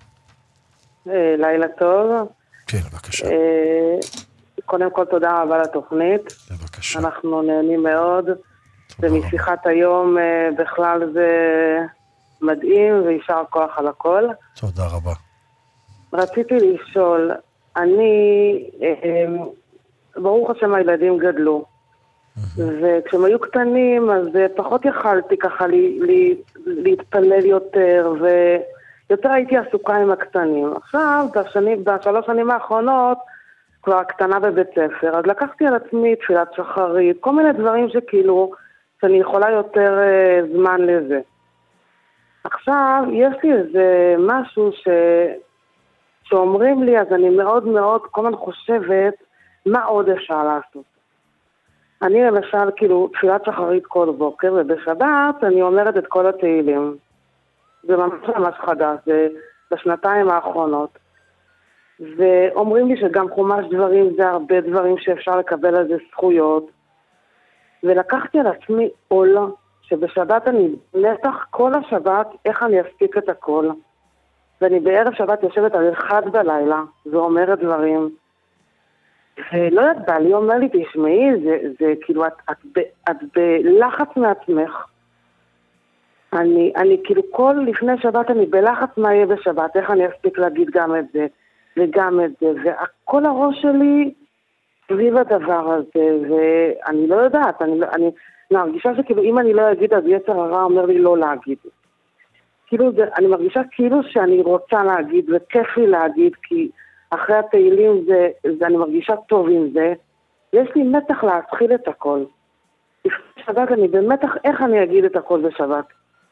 לילה טוב. כן, בבקשה. קודם כל תודה רבה לתוכנית. בבקשה. אנחנו נהנים מאוד. ומשיחת היום בכלל זה מדהים וישר כוח על הכל. תודה רבה. רציתי לשאול, אני, ברוך השם הילדים גדלו. וכשהם היו קטנים, אז פחות יכלתי ככה לי, לי, להתפלל יותר, ויותר הייתי עסוקה עם הקטנים. עכשיו, בשנים, בשלוש שנים האחרונות, כבר הקטנה בבית ספר, אז לקחתי על עצמי תפילת שחרית, כל מיני דברים שכאילו, שאני יכולה יותר uh, זמן לזה. עכשיו, יש לי איזה משהו ש... שאומרים לי, אז אני מאוד מאוד כל הזמן חושבת, מה עוד אפשר לעשות? אני למשל, כאילו, תפילת שחרית כל בוקר, ובשבת אני אומרת את כל התהילים. זה ממש ממש חדש, זה בשנתיים האחרונות. ואומרים לי שגם חומש דברים זה הרבה דברים שאפשר לקבל על זה זכויות. ולקחתי על עצמי עול, שבשבת אני נתח כל השבת, איך אני אספיק את הכל. ואני בערב שבת יושבת על אחד בלילה, ואומרת דברים. ולא יודעת, בעלי אומר לי, תשמעי, זה, זה כאילו, את, את, את, את בלחץ מעצמך. אני, אני כאילו כל לפני שבת אני בלחץ מה יהיה בשבת, איך אני אספיק להגיד גם את זה, וגם את זה, וכל הראש שלי סביב הדבר הזה, ואני לא יודעת, אני, אני מרגישה שכאילו, אם אני לא אגיד, אז יצר הרע אומר לי לא להגיד. כאילו, זה, אני מרגישה כאילו שאני רוצה להגיד, וכיף לי להגיד, כי אחרי התהילים זה, זה, אני מרגישה טוב עם זה. יש לי מתח להתחיל את הכל. לפני שבת אני במתח איך אני אגיד את הכל בשבת.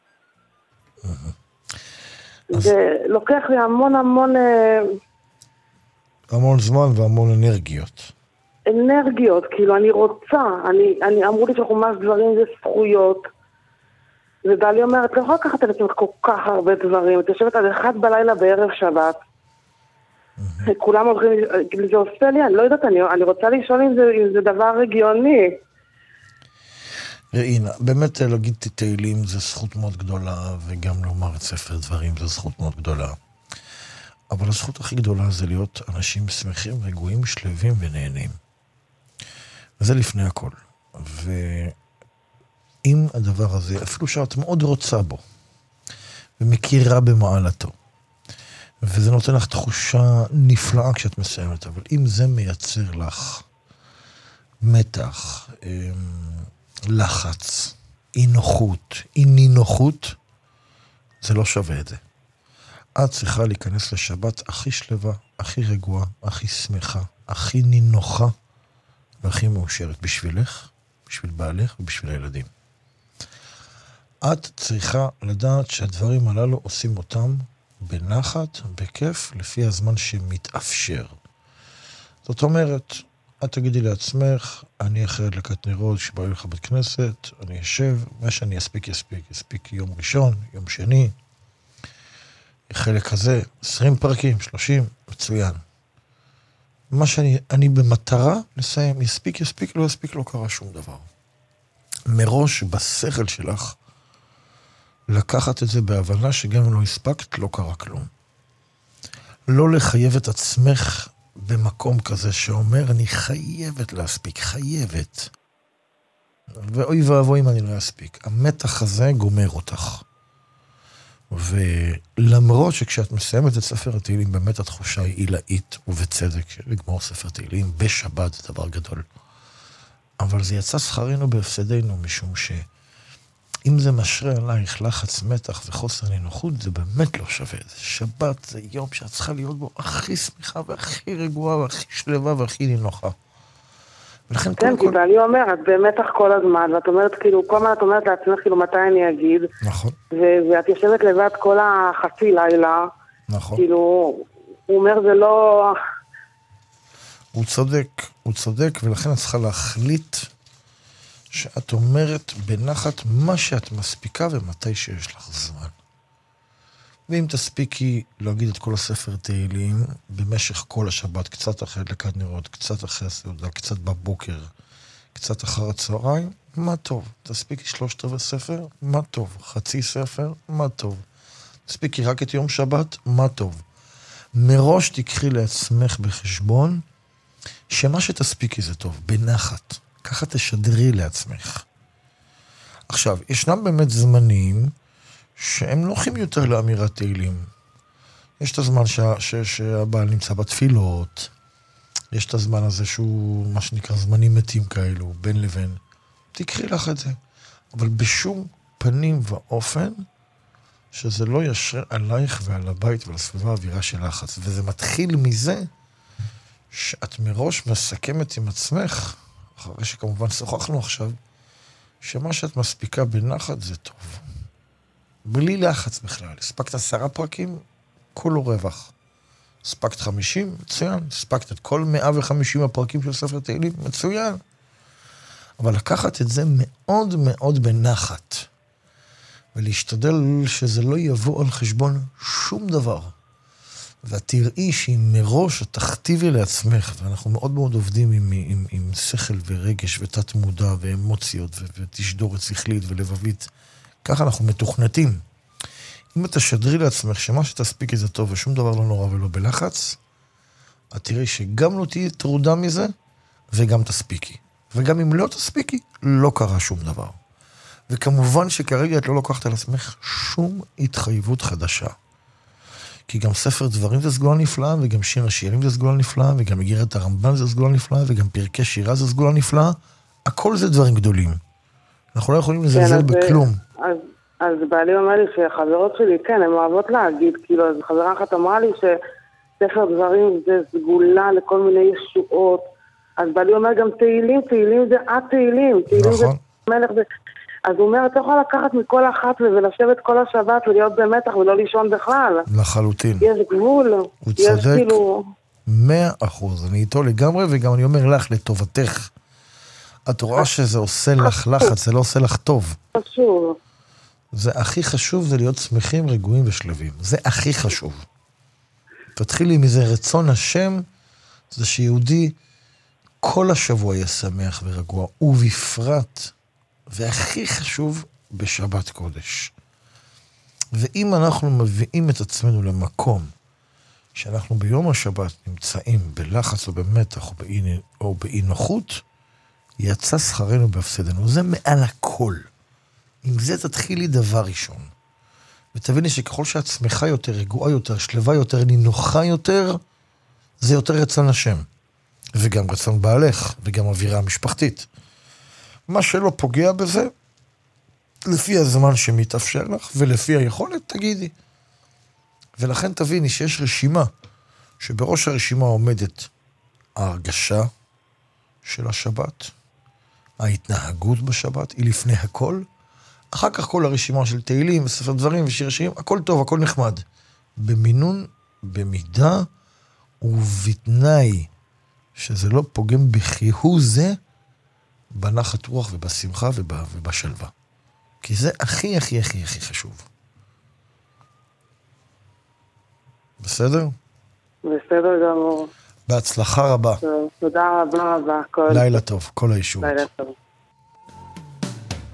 זה לוקח לי המון המון... המון זמן והמון אנרגיות. אנרגיות, כאילו אני רוצה, אני, אני אמרו לי שחומש דברים זה זכויות. ובעלי אומרת, לא יכולה לקחת על עצמך כל כך הרבה דברים. את יושבת על אחד בלילה בערב שבת. כולם הולכים, זה עושה לי, אני לא יודעת, אני, אני רוצה לשאול אם זה, אם זה דבר רגיוני. ראינה, באמת להגיד תהילים זה זכות מאוד גדולה, וגם לומר את ספר דברים זה זכות מאוד גדולה. אבל הזכות הכי גדולה זה להיות אנשים שמחים, רגועים, שלווים ונהנים. וזה לפני הכל. ואם הדבר הזה, אפילו שאת מאוד רוצה בו, ומכירה במעלתו, וזה נותן לך תחושה נפלאה כשאת מסיימת, אבל אם זה מייצר לך מתח, לחץ, אי נוחות, אי נינוחות, זה לא שווה את זה. את צריכה להיכנס לשבת הכי שלווה, הכי רגועה, הכי שמחה, הכי נינוחה, והכי מאושרת בשבילך, בשביל בעלך ובשביל הילדים. את צריכה לדעת שהדברים הללו עושים אותם בנחת, בכיף, לפי הזמן שמתאפשר. זאת אומרת, את תגידי לעצמך, אני אחרי הדלקת נרות שבא לך בית כנסת, אני אשב, מה שאני אספיק יספיק, יספיק יום ראשון, יום שני, חלק כזה, עשרים פרקים, שלושים, מצוין. מה שאני, אני במטרה לסיים, יספיק, יספיק, לא יספיק, לא קרה שום דבר. מראש בשכל שלך, לקחת את זה בהבנה שגם אם לא הספקת, לא קרה כלום. לא לחייב את עצמך במקום כזה שאומר, אני חייבת להספיק, חייבת. ואוי ואבוי אם אני לא אספיק. המתח הזה גומר אותך. ולמרות שכשאת מסיימת את ספר התהילים, באמת התחושה היא עילאית ובצדק, לגמור ספר תהילים בשבת זה דבר גדול. אבל זה יצא שכרנו בהפסדנו, משום שאם זה משרה עלייך לחץ, מתח וחוסר נינוחות, זה באמת לא שווה. זה שבת, זה יום שאת צריכה להיות בו הכי שמחה והכי רגועה והכי שלווה והכי נינוחה. ולכן כן, כי בעלי אומרת, במתח כל הזמן, ואת אומרת, כאילו, כל מה את אומרת לעצמך, כאילו, מתי אני אגיד. נכון. ואת יושבת לבד כל החצי לילה. נכון. כאילו, הוא אומר, זה לא... הוא צודק, הוא צודק, ולכן את צריכה להחליט שאת אומרת בנחת מה שאת מספיקה ומתי שיש לך זמן. ואם תספיקי להגיד את כל הספר תהילים במשך כל השבת, קצת אחרי הדלקת נרות, קצת אחרי הסעודה, קצת בבוקר, קצת אחר הצהריים, מה טוב. תספיקי שלושת רבעי ספר, מה טוב. חצי ספר, מה טוב. תספיקי רק את יום שבת, מה טוב. מראש תקחי לעצמך בחשבון שמה שתספיקי זה טוב, בנחת. ככה תשדרי לעצמך. עכשיו, ישנם באמת זמנים שהם נוחים יותר לאמירת תהילים. יש את הזמן שה, ש, שהבעל נמצא בתפילות, יש את הזמן הזה שהוא מה שנקרא זמנים מתים כאלו, בין לבין. תקחי לך את זה. אבל בשום פנים ואופן שזה לא ישר עלייך ועל הבית ועל הסביבה האווירה של לחץ. וזה מתחיל מזה שאת מראש מסכמת עם עצמך, אחרי שכמובן שוחחנו עכשיו, שמה שאת מספיקה בנחת זה טוב. בלי לחץ בכלל. הספקת עשרה פרקים, כולו רווח. הספקת חמישים, מצוין. הספקת את כל מאה וחמישים הפרקים של ספר תהילים, מצוין. אבל לקחת את זה מאוד מאוד בנחת, ולהשתדל שזה לא יבוא על חשבון שום דבר. ואת תראי שאם מראש את תכתיבי לעצמך, ואנחנו מאוד מאוד עובדים עם, עם, עם שכל ורגש ותת מודע ואמוציות ותשדורת שכלית ולבבית, ככה אנחנו מתוכנתים. אם את תשדרי לעצמך שמה שתספיקי זה טוב ושום דבר לא נורא ולא בלחץ, את תראי שגם לא תהיי טרודה מזה וגם תספיקי. וגם אם לא תספיקי, לא קרה שום דבר. וכמובן שכרגע את לא לוקחת על עצמך שום התחייבות חדשה. כי גם ספר דברים זה סגולה נפלאה, וגם שיר השירים זה סגולה נפלאה, וגם מגירת הרמב"ן זה סגולה נפלאה, וגם פרקי שירה זה סגולה נפלאה. הכל זה דברים גדולים. אנחנו לא יכולים לזלזל בכלום. אז, אז בעלי אומר לי שחברות שלי, כן, הן אוהבות להגיד, כאילו, אז חברה אחת אמרה לי שספר דברים זה סגולה לכל מיני ישועות, אז בעלי אומר גם תהילים, תהילים זה עד תהילים, תהילים זה מלך זה... אז הוא אומר, אתה יכול לקחת מכל אחת ולשבת כל השבת ולהיות במתח ולא לישון בכלל. לחלוטין. יש גבול. הוא צודק מאה אחוז. אני איתו לגמרי, וגם אני אומר לך, לטובתך. את רואה שזה עושה לך לחץ, זה לא עושה לך טוב. חשוב. זה הכי חשוב, זה להיות שמחים, רגועים ושלווים. זה הכי חשוב. תתחילי מזה רצון השם, זה שיהודי כל השבוע יהיה שמח ורגוע, ובפרט, והכי חשוב, בשבת קודש. ואם אנחנו מביאים את עצמנו למקום, שאנחנו ביום השבת נמצאים בלחץ או במתח או באי, או באי נוחות, יצא שכרנו בהפסדנו. זה מעל הכל. עם זה תתחילי דבר ראשון. ותביני שככל שאת שמחה יותר, רגועה יותר, שלווה יותר, נינוחה יותר, זה יותר רצון השם. וגם רצון בעלך, וגם אווירה משפחתית. מה שלא פוגע בזה, לפי הזמן שמתאפשר לך, ולפי היכולת, תגידי. ולכן תביני שיש רשימה, שבראש הרשימה עומדת ההרגשה של השבת, ההתנהגות בשבת, היא לפני הכל, אחר כך כל הרשימה של תהילים וספר דברים ושיר השירים, הכל טוב, הכל נחמד. במינון, במידה ובתנאי, שזה לא פוגם בכיהו זה, בנחת רוח ובשמחה ובשלווה. כי זה הכי הכי הכי הכי חשוב. בסדר? בסדר גמור. בהצלחה רבה. טוב, תודה רבה רבה. כל... לילה טוב, כל האישור. לילה טוב.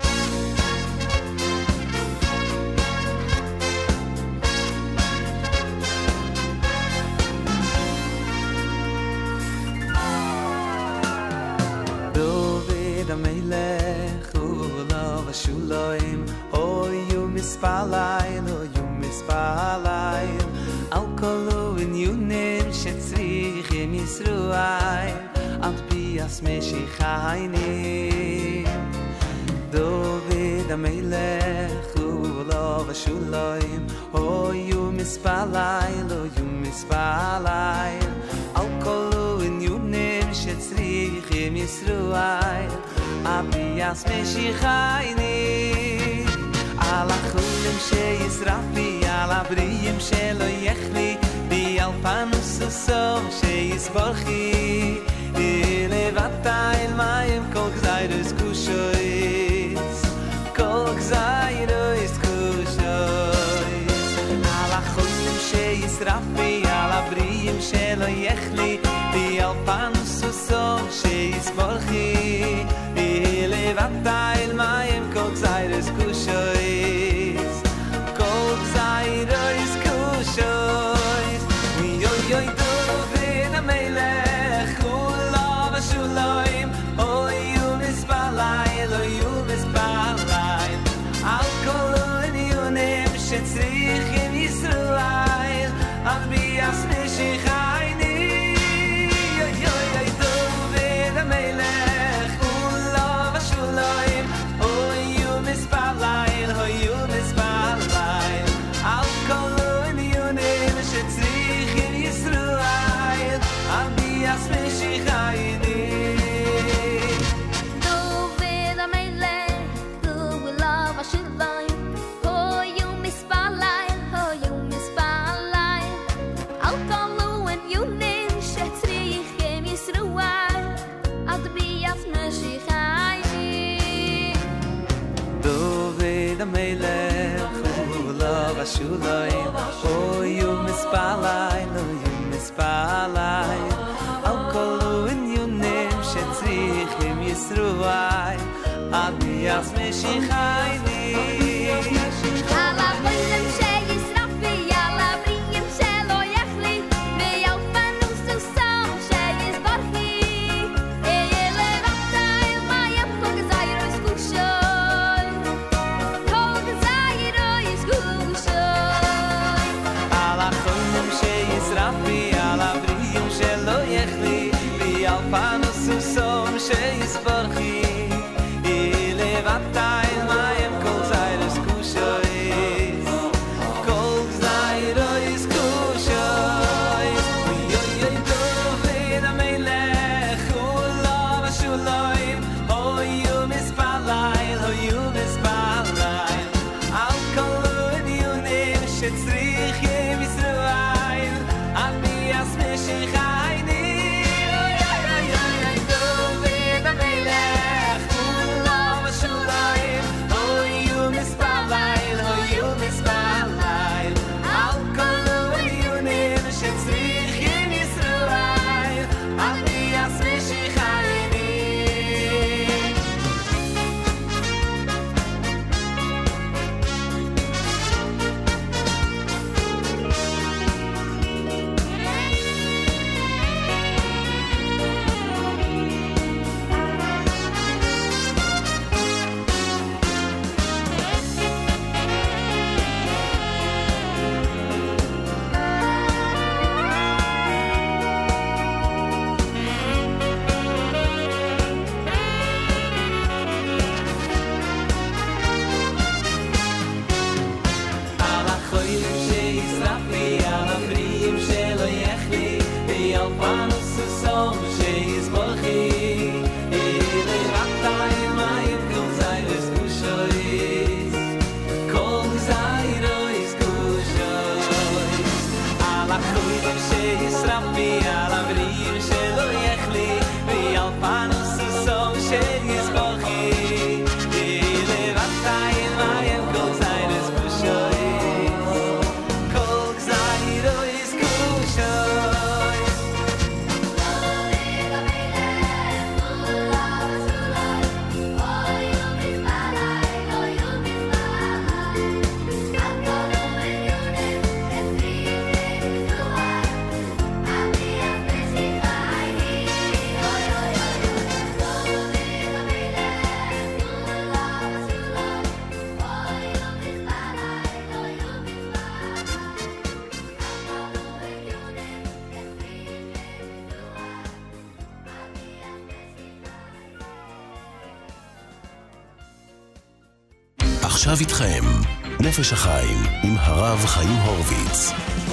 melech ulav shuloim hoyu mispalayim hoyu mispalayim al kolu in yunim shetzrichim Yisruayim al pias meshichayim David HaMelech ulav shuloim hoyu mispalayim hoyu mispalayim al kolu in yunim shetzrichim Yisruayim Abiyas Meshichayni Ala chulim sheyisrafi Ala briyim shelo yechli Bi al panus usov sheyisborchi Ilevata il mayim Kol gzayros kushois Kol gzayros kushois Ala chulim sheyisrafi Ala briyim shelo yechli Bi al panus usov sheyisborchi Levanta il mayim kol gzayros kushois Kol gzayros kushois Yoy yoy David HaMelech ulav shuloim Hoyu mispalayim Hoyu mispalayim Al kol unyunim shetzrichim Yisruayim Al biyas meshichayni Yoy yoy yoy David HaMelech Shuloim, hoyu mispalayim, hoyu mispalayim Al kolu in yunim shetzrichim Yisruayim Al biyas meshichayini David HaMelech ulav shuloim hoyu mispalayim, hoyu mispalayim Al kolu in yunim shetzrichim Yisruayim Al biyas meshichayini David HaMelech ulav shuloim hoyu mispalayim, hoyu mispalayim Al kolu in yunim shetzrichim Yisruayim Al biyas meshichayini Ala chulim sheyisrafi Ala briyim shelo yechli Bi al panus usov sheyisborchi Ilevata il mayim Kol gzayros kushois Kol gzayros kushois Ala chulim sheyisrafi Ala briyim shelo yechli Bi al panus usov sheyisborchi Ilevata il mayim Kol gzayros kushois Kol gzayros kushois Yoy yoy David HaMelech ulav shuloim Hoyu mispalayim, hoyu mispalayim Al kolu in yunim shetzrichim Yisruayim Al biyas meshichayni Yoy yoy yoy yoy David HaMelech ulav shuloim Hoyu mispalayim, hoyu mispalayim Al kolu in yunim shetzrichim Yisruayim Al biyas meshichayni עכשיו איתכם, נפש החיים עם הרב חיים הורוביץ.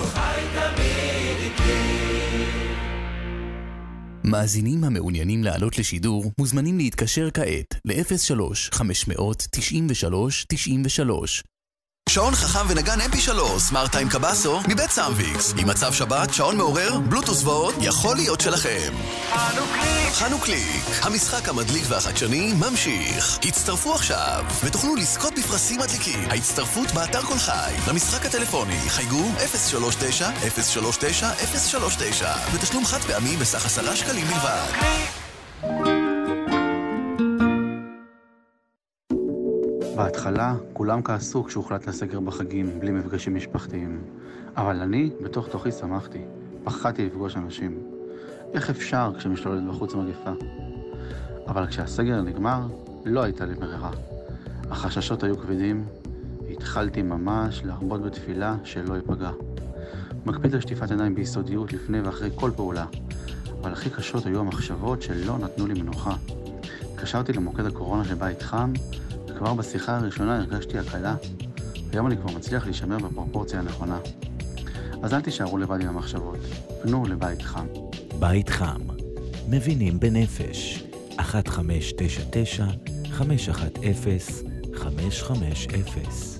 מאזינים המעוניינים לעלות לשידור מוזמנים להתקשר כעת ל-אפס שלוש חמש תשע שלוש תשע שלוש. שעון חכם ונגן אם פי שלוש, סמארט טיים קבאסו מבית סמוויקס. עם מצב שבת, שעון מעורר, בלוטוס ועוד, יכול להיות שלכם. חנו קליק! חנו קליק, המשחק המדליק והחדשני ממשיך. הצטרפו עכשיו ותוכלו לזכות בפרסים מדליקים. ההצטרפות באתר כל חי. למשחק הטלפוני חייגו אפס שלוש תשע אפס שלוש תשע אפס שלוש תשע ותשלום חד פעמי בסך עשרה שקלים בלבד. בהתחלה כולם כעסו כשהוחלט לסגר בחגים בלי מפגשים משפחתיים. אבל אני בתוך תוכי שמחתי. פחדתי לפגוש אנשים. איך אפשר כשמשתוללת בחוץ מגפה? אבל כשהסגר נגמר, לא הייתה לי ברירה. החששות היו כבדים. התחלתי ממש להרבות בתפילה שלא ייפגע. מקפיד על שטיפת עיניים ביסודיות לפני ואחרי כל פעולה. אבל הכי קשות היו המחשבות שלא נתנו לי מנוחה. התקשרתי למוקד הקורונה של בית חם, וכבר בשיחה הראשונה הרגשתי הקלה. היום אני כבר מצליח להישמר בפרופורציה הנכונה. אז אל תישארו לבד עם המחשבות. פנו לבית חם. בית חם. מבינים בנפש. אחת חמש תשע תשע חמש אחת אפס חמש חמש אפס.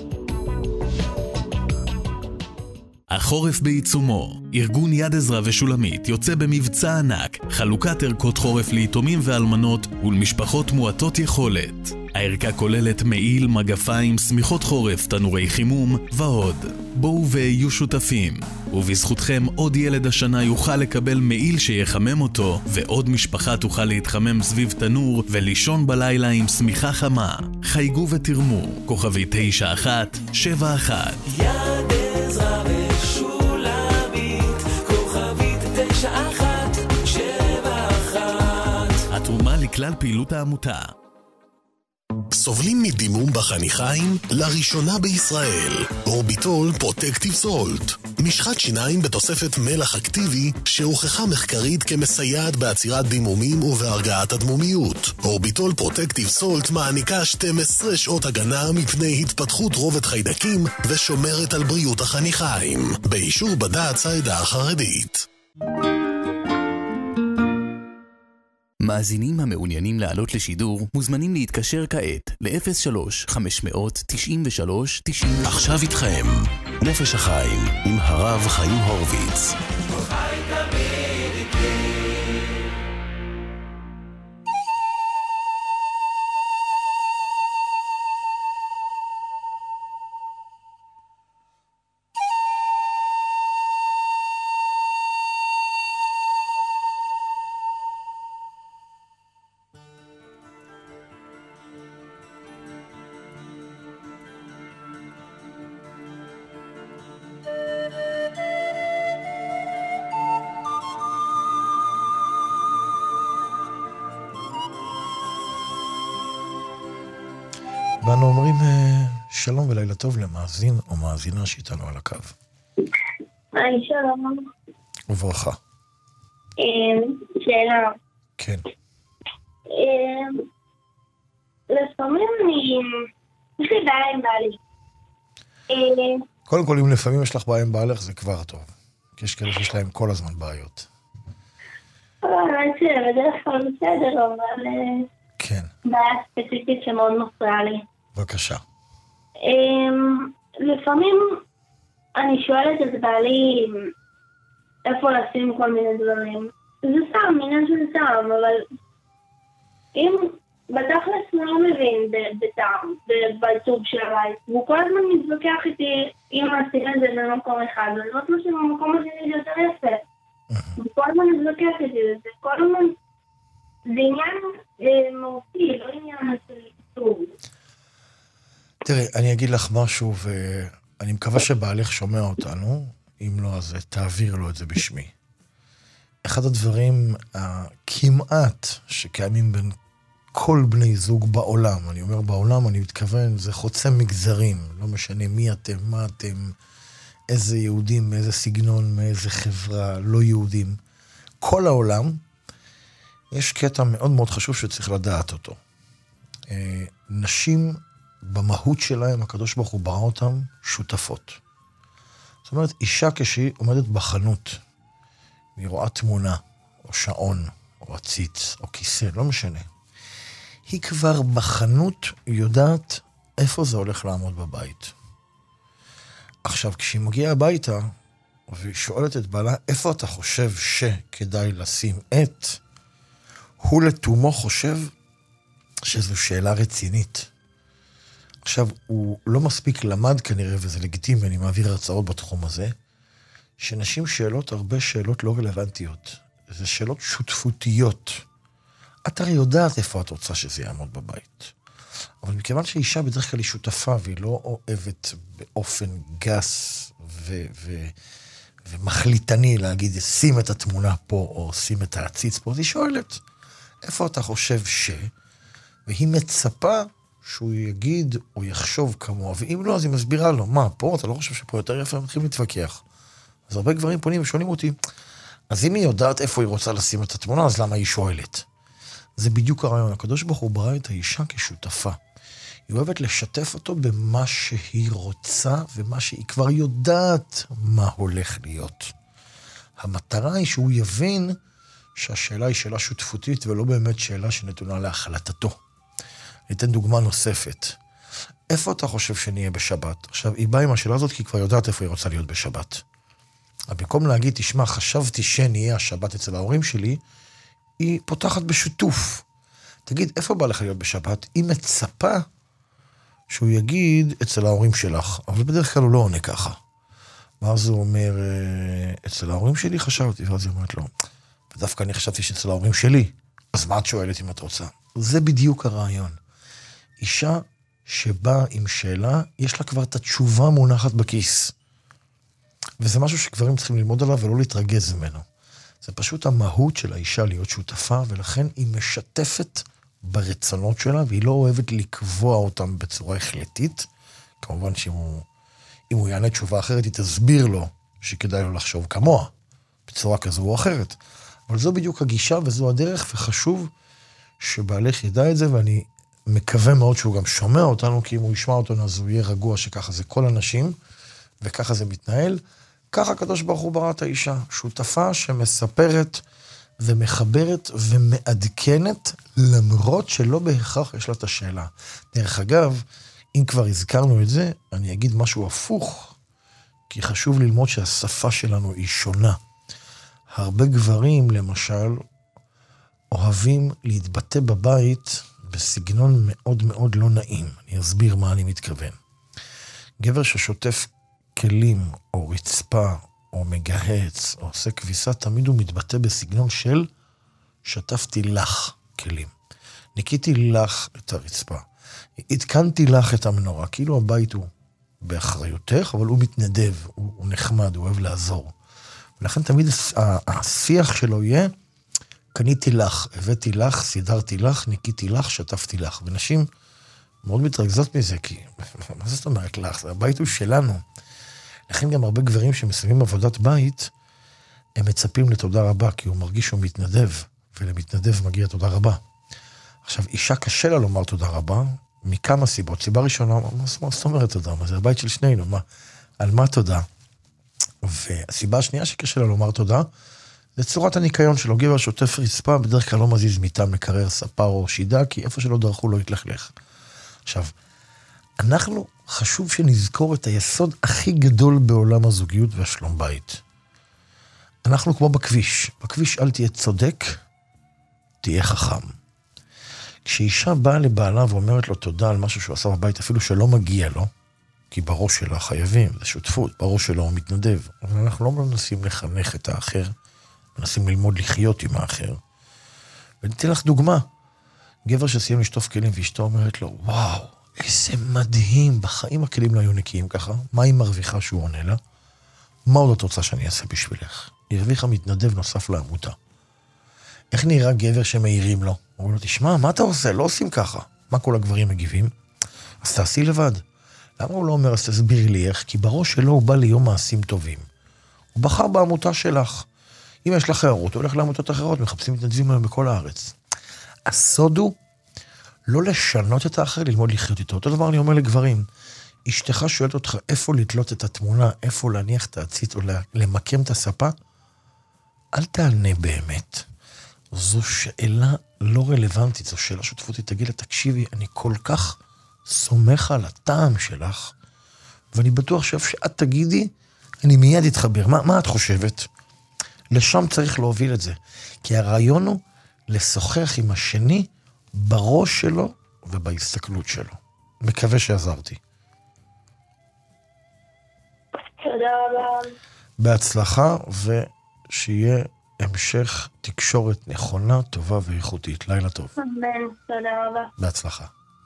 החורף בעיצומו. ארגון יד עזרא ושולמית יוצא במבצע ענק, חלוקת ערכות חורף ליתומים ואלמנות ולמשפחות מועטות יכולת. הערכה כוללת מעיל, מגפיים, סמיכות חורף, תנורי חימום ועוד. בואו ויהיו שותפים. ובזכותכם עוד ילד השנה יוכל לקבל מעיל שיחמם אותו, ועוד משפחה תוכל להתחמם סביב תנור ולישון בלילה עם סמיכה חמה. חייגו ותרמו, כוכבי תשע אחת שבע אחת. יד עזרא ושולמית, כוכבית תשע אחת שבע אחת. התרומה לכלל פעילות העמותה. סובלים מדימום בחניכיים? לראשונה בישראל. אורביטול פרוטקטיב סולט. משחת שיניים בתוספת מלח אקטיבי שהוכחה מחקרית כמסייעת בעצירת דימומים ובהרגעת הדמומיות. אורביטול פרוטקטיב סולט מעניקה שתים עשרה שעות הגנה מפני התפתחות רובד חיידקים ושומרת על בריאות החניכיים. באישור בד"ץ העדה החרדית. מאזינים המעוניינים לעלות לשידור מוזמנים להתקשר כעת ל-אפס שלוש חמש תשע שלוש תשע. עכשיו איתכם, נפש החיים עם הרב חיים הורוביץ. ואנו אומרים שלום ולילה טוב למאזין או מאזינה שאיתנו על הקו. היי, שלום. וברכה. שאלה. כן. לפעמים אני... יש לי בעיה עם בעלי. קודם כל, אם לפעמים יש לך בעיה עם בעלך, זה כבר טוב. כי יש כאלה שיש להם כל הזמן בעיות. אבל אני חושב, בדרך כלל בסדר, אבל... כן. בעיה ספציפית שמאוד מפריעה לי. בבקשה. לפעמים אני שואלת את בעלי איפה לשים כל מיני דברים. זה סתם, עניין של טעם, אבל אם בתכלס הוא לא מבין בטעם, בעיצוב של הבית, והוא כל הזמן מתווכח איתי אם עושים את זה במקום אחד, ואני לא חושב שבמקום הזה זה יותר יפה. הוא כל הזמן מתווכח איתי, זה כל הזמן... זה עניין מהותי, לא עניין של עיצוב. תראי, אני אגיד לך משהו, ואני מקווה שבעלך שומע אותנו, אם לא, אז תעביר לו את זה בשמי. אחד הדברים הכמעט שקיימים בין כל בני זוג בעולם, אני אומר בעולם, אני מתכוון, זה חוצה מגזרים, לא משנה מי אתם, מה אתם, איזה יהודים, מאיזה סגנון, מאיזה חברה, לא יהודים. כל העולם, יש קטע מאוד מאוד חשוב שצריך לדעת אותו. נשים במהות שלהם, הקדוש ברוך הוא ברא אותם שותפות. זאת אומרת, אישה כשהיא עומדת בחנות, היא רואה תמונה, או שעון, או עציץ, או כיסא, לא משנה. היא כבר בחנות יודעת איפה זה הולך לעמוד בבית. עכשיו, כשהיא מגיעה הביתה, והיא שואלת את בעלה, איפה אתה חושב שכדאי לשים את, הוא לתומו חושב שזו שאלה רצינית. עכשיו, הוא לא מספיק למד כנראה, וזה לגיטימי, אני מעביר הרצאות בתחום הזה, שנשים שאלות הרבה שאלות לא רלוונטיות. זה שאלות שותפותיות. את הרי יודעת איפה את רוצה שזה יעמוד בבית. אבל מכיוון שאישה בדרך כלל היא שותפה, והיא לא אוהבת באופן גס ו- ו- ומחליטני להגיד, שים את התמונה פה, או שים את העציץ פה, אז היא שואלת, איפה אתה חושב ש... והיא מצפה שהוא יגיד או יחשוב כמוה, ואם לא, אז היא מסבירה לו, מה, פה אתה לא חושב שפה יותר יפה, מתחילים להתווכח. אז הרבה גברים פונים ושואלים אותי, אז אם היא יודעת איפה היא רוצה לשים את התמונה, אז למה היא שואלת? זה בדיוק הרעיון. הקדוש ברוך הוא ברא את האישה כשותפה. היא אוהבת לשתף אותו במה שהיא רוצה, ומה שהיא כבר יודעת מה הולך להיות. המטרה היא שהוא יבין שהשאלה היא שאלה שותפותית, ולא באמת שאלה שנתונה להחלטתו. אני אתן דוגמה נוספת. איפה אתה חושב שנהיה בשבת? עכשיו, היא באה עם השאלה הזאת, כי היא כבר יודעת איפה היא רוצה להיות בשבת. אבל במקום להגיד, תשמע, חשבתי שנהיה השבת אצל ההורים שלי, היא פותחת בשיתוף. תגיד, איפה בא לך להיות בשבת? היא מצפה שהוא יגיד אצל ההורים שלך, אבל בדרך כלל הוא לא עונה ככה. ואז הוא אומר, אצל ההורים שלי חשבתי, ואז היא אומרת לו, ודווקא אני חשבתי שאצל ההורים שלי, אז מה את שואלת אם את רוצה? זה בדיוק הרעיון. אישה שבאה עם שאלה, יש לה כבר את התשובה מונחת בכיס. וזה משהו שגברים צריכים ללמוד עליו ולא להתרגז ממנו. זה פשוט המהות של האישה להיות שותפה, ולכן היא משתפת ברצונות שלה, והיא לא אוהבת לקבוע אותם בצורה החלטית. כמובן שאם הוא, אם הוא יענה תשובה אחרת, היא תסביר לו שכדאי לו לחשוב כמוה, בצורה כזו או אחרת. אבל זו בדיוק הגישה וזו הדרך, וחשוב שבעלך ידע את זה, ואני מקווה מאוד שהוא גם שומע אותנו, כי אם הוא ישמע אותנו, אז הוא יהיה רגוע שככה זה כל אנשים, וככה זה מתנהל. ככה הקדוש ברוך הוא ברא את האישה, שותפה שמספרת ומחברת ומעדכנת, למרות שלא בהכרח יש לה את השאלה. דרך אגב, אם כבר הזכרנו את זה, אני אגיד משהו הפוך, כי חשוב ללמוד שהשפה שלנו היא שונה. הרבה גברים, למשל, אוהבים להתבטא בבית בסגנון מאוד מאוד לא נעים. אני אסביר מה אני מתכוון. גבר ששוטף כלים או רצפה או מגהץ או עושה כביסה, תמיד הוא מתבטא בסגנון של שטפתי לך כלים. ניקיתי לך את הרצפה. התקנתי לך את המנורה. כאילו הבית הוא באחריותך, אבל הוא מתנדב, הוא, הוא נחמד, הוא אוהב לעזור. ולכן תמיד השיח שלו יהיה, קניתי לך, הבאתי לך, סידרתי לך, ניקיתי לך, שטפתי לך. ונשים מאוד מתרכזות מזה, כי מה זאת אומרת לך? הבית הוא שלנו. לכן גם הרבה גברים שמסיימים עבודת בית, הם מצפים לתודה רבה, כי הוא מרגיש שהוא מתנדב, ולמתנדב מגיע תודה רבה. עכשיו, אישה קשה לה לומר תודה רבה, מכמה סיבות. סיבה ראשונה, מה זאת אומרת תודה? מה זה הבית של שנינו? מה? על מה תודה? והסיבה השנייה שקשה לה לומר תודה, זה צורת הניקיון שלו. גבר שוטף רצפה, בדרך כלל לא מזיז מיטה, מקרר, ספה או שידה, כי איפה שלא דרכו לא יתלכלך. עכשיו, אנחנו חשוב שנזכור את היסוד הכי גדול בעולם הזוגיות והשלום בית. אנחנו כמו בכביש. בכביש אל תהיה צודק, תהיה חכם. כשאישה באה לבעלה ואומרת לו תודה על משהו שהוא עשה בבית, אפילו שלא מגיע לו, כי בראש שלה חייבים, זה שותפות, בראש שלה הוא מתנדב. אבל אנחנו לא מנסים לחנך את האחר, מנסים ללמוד לחיות עם האחר. וניתן לך דוגמה. גבר שסיים לשטוף כלים ואשתו אומרת לו, וואו, איזה מדהים, בחיים הכלים לא היו נקיים ככה. מה היא מרוויחה שהוא עונה לה? מה עוד את רוצה שאני אעשה בשבילך? היא הרוויחה מתנדב נוסף לעמותה. איך נראה גבר שמעירים לו? הוא אומר לו, תשמע, מה אתה עושה? לא עושים ככה. מה כל הגברים מגיבים? אז תעשי לבד. למה הוא לא אומר, אז תסבירי לי איך? כי בראש שלו הוא בא ליום מעשים טובים. הוא בחר בעמותה שלך. אם יש לך הערות, הוא הולך לעמותות אחרות, מחפשים מתנדבים היום בכל הארץ. הסוד הוא לא לשנות את האחר, ללמוד לחיות איתו. אותו דבר אני אומר לגברים, אשתך שואלת אותך איפה לתלות את התמונה, איפה להניח את העצית או למקם את הספה, אל תענה באמת. זו שאלה לא רלוונטית, זו שאלה שותפות, תגיד לה, תקשיבי, אני כל כך סומך על הטעם שלך, ואני בטוח שאיפה שאת תגידי, אני מיד אתחבר. מה, מה את חושבת? לשם צריך להוביל את זה. כי הרעיון הוא לשוחח עם השני בראש שלו ובהסתכלות שלו. מקווה שעזרתי. תודה רבה. בהצלחה, ושיהיה המשך תקשורת נכונה, טובה ואיכותית. לילה טוב. אמן. תודה רבה. בהצלחה.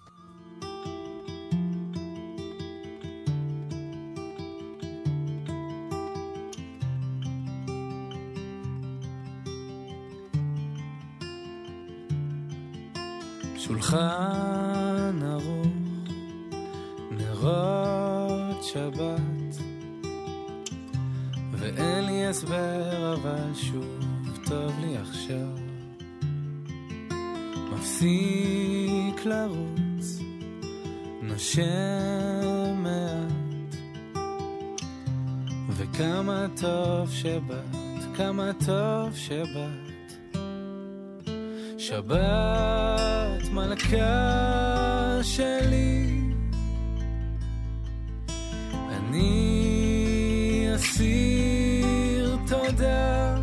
שולחן ארוך, נרות שבת, ואין לי הסבר אבל שוב טוב לי עכשיו. מפסיק לרוץ, נושם מעט, וכמה טוב שבת, כמה טוב שבת. שבת מלכה שלי, אני אסיר תודה.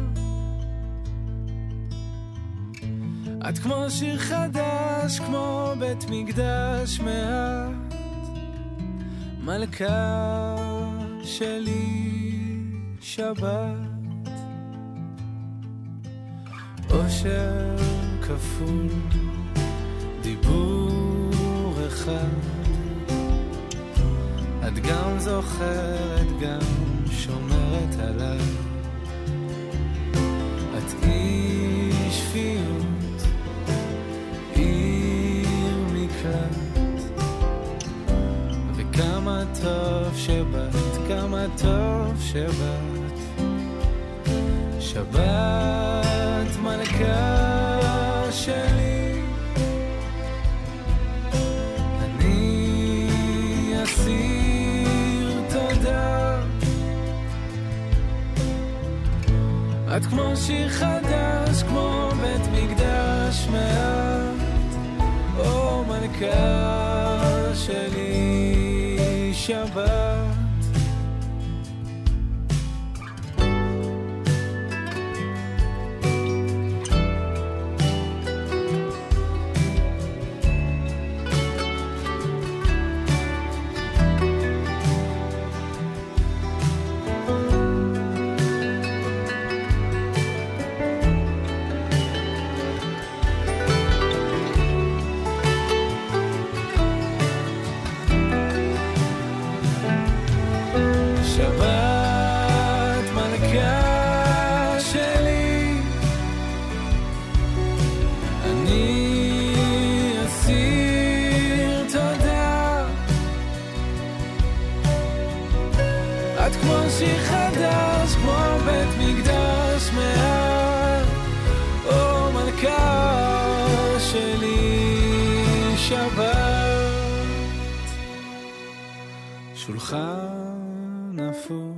את כמו שיר חדש, כמו בית מקדש מעט, מלכה שלי שבת. אושר כפול, דיבור אחד, את גם זוכרת, גם שומרת עליי. את אי שפיות, עיר מקלט, וכמה טוב שבת, כמה טוב שבת. שבת מלכה שלי, אני אסיר תודה. את כמו שיר חדש, כמו בית מקדש מעט, או מלכה שלי שבת. שולחן הפוך.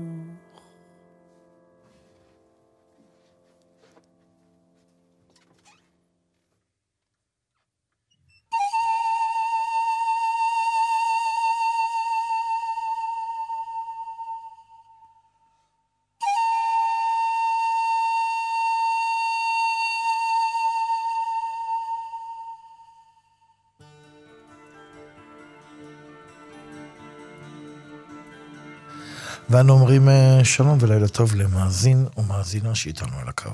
ואנו אומרים שלום ולילה טוב למאזין ומאזינה שאיתנו על הקו.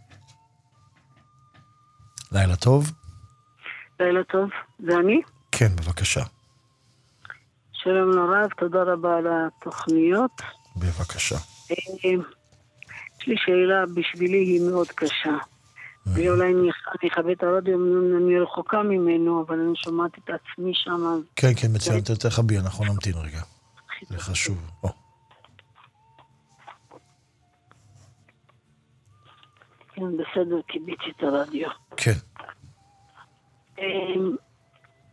לילה טוב. לילה טוב, זה אני? כן, בבקשה. שלום לרב, תודה רבה על התוכניות. בבקשה. יש לי שאלה, בשבילי היא מאוד קשה. ואולי אני אכבד את הרדיו, אני רחוקה ממנו, אבל אני שומעת את עצמי שם. כן, כן, מצוין, תחבי, אנחנו נמתין רגע. זה חשוב. או. כן, בסדר, קיביתי את הרדיו. כן.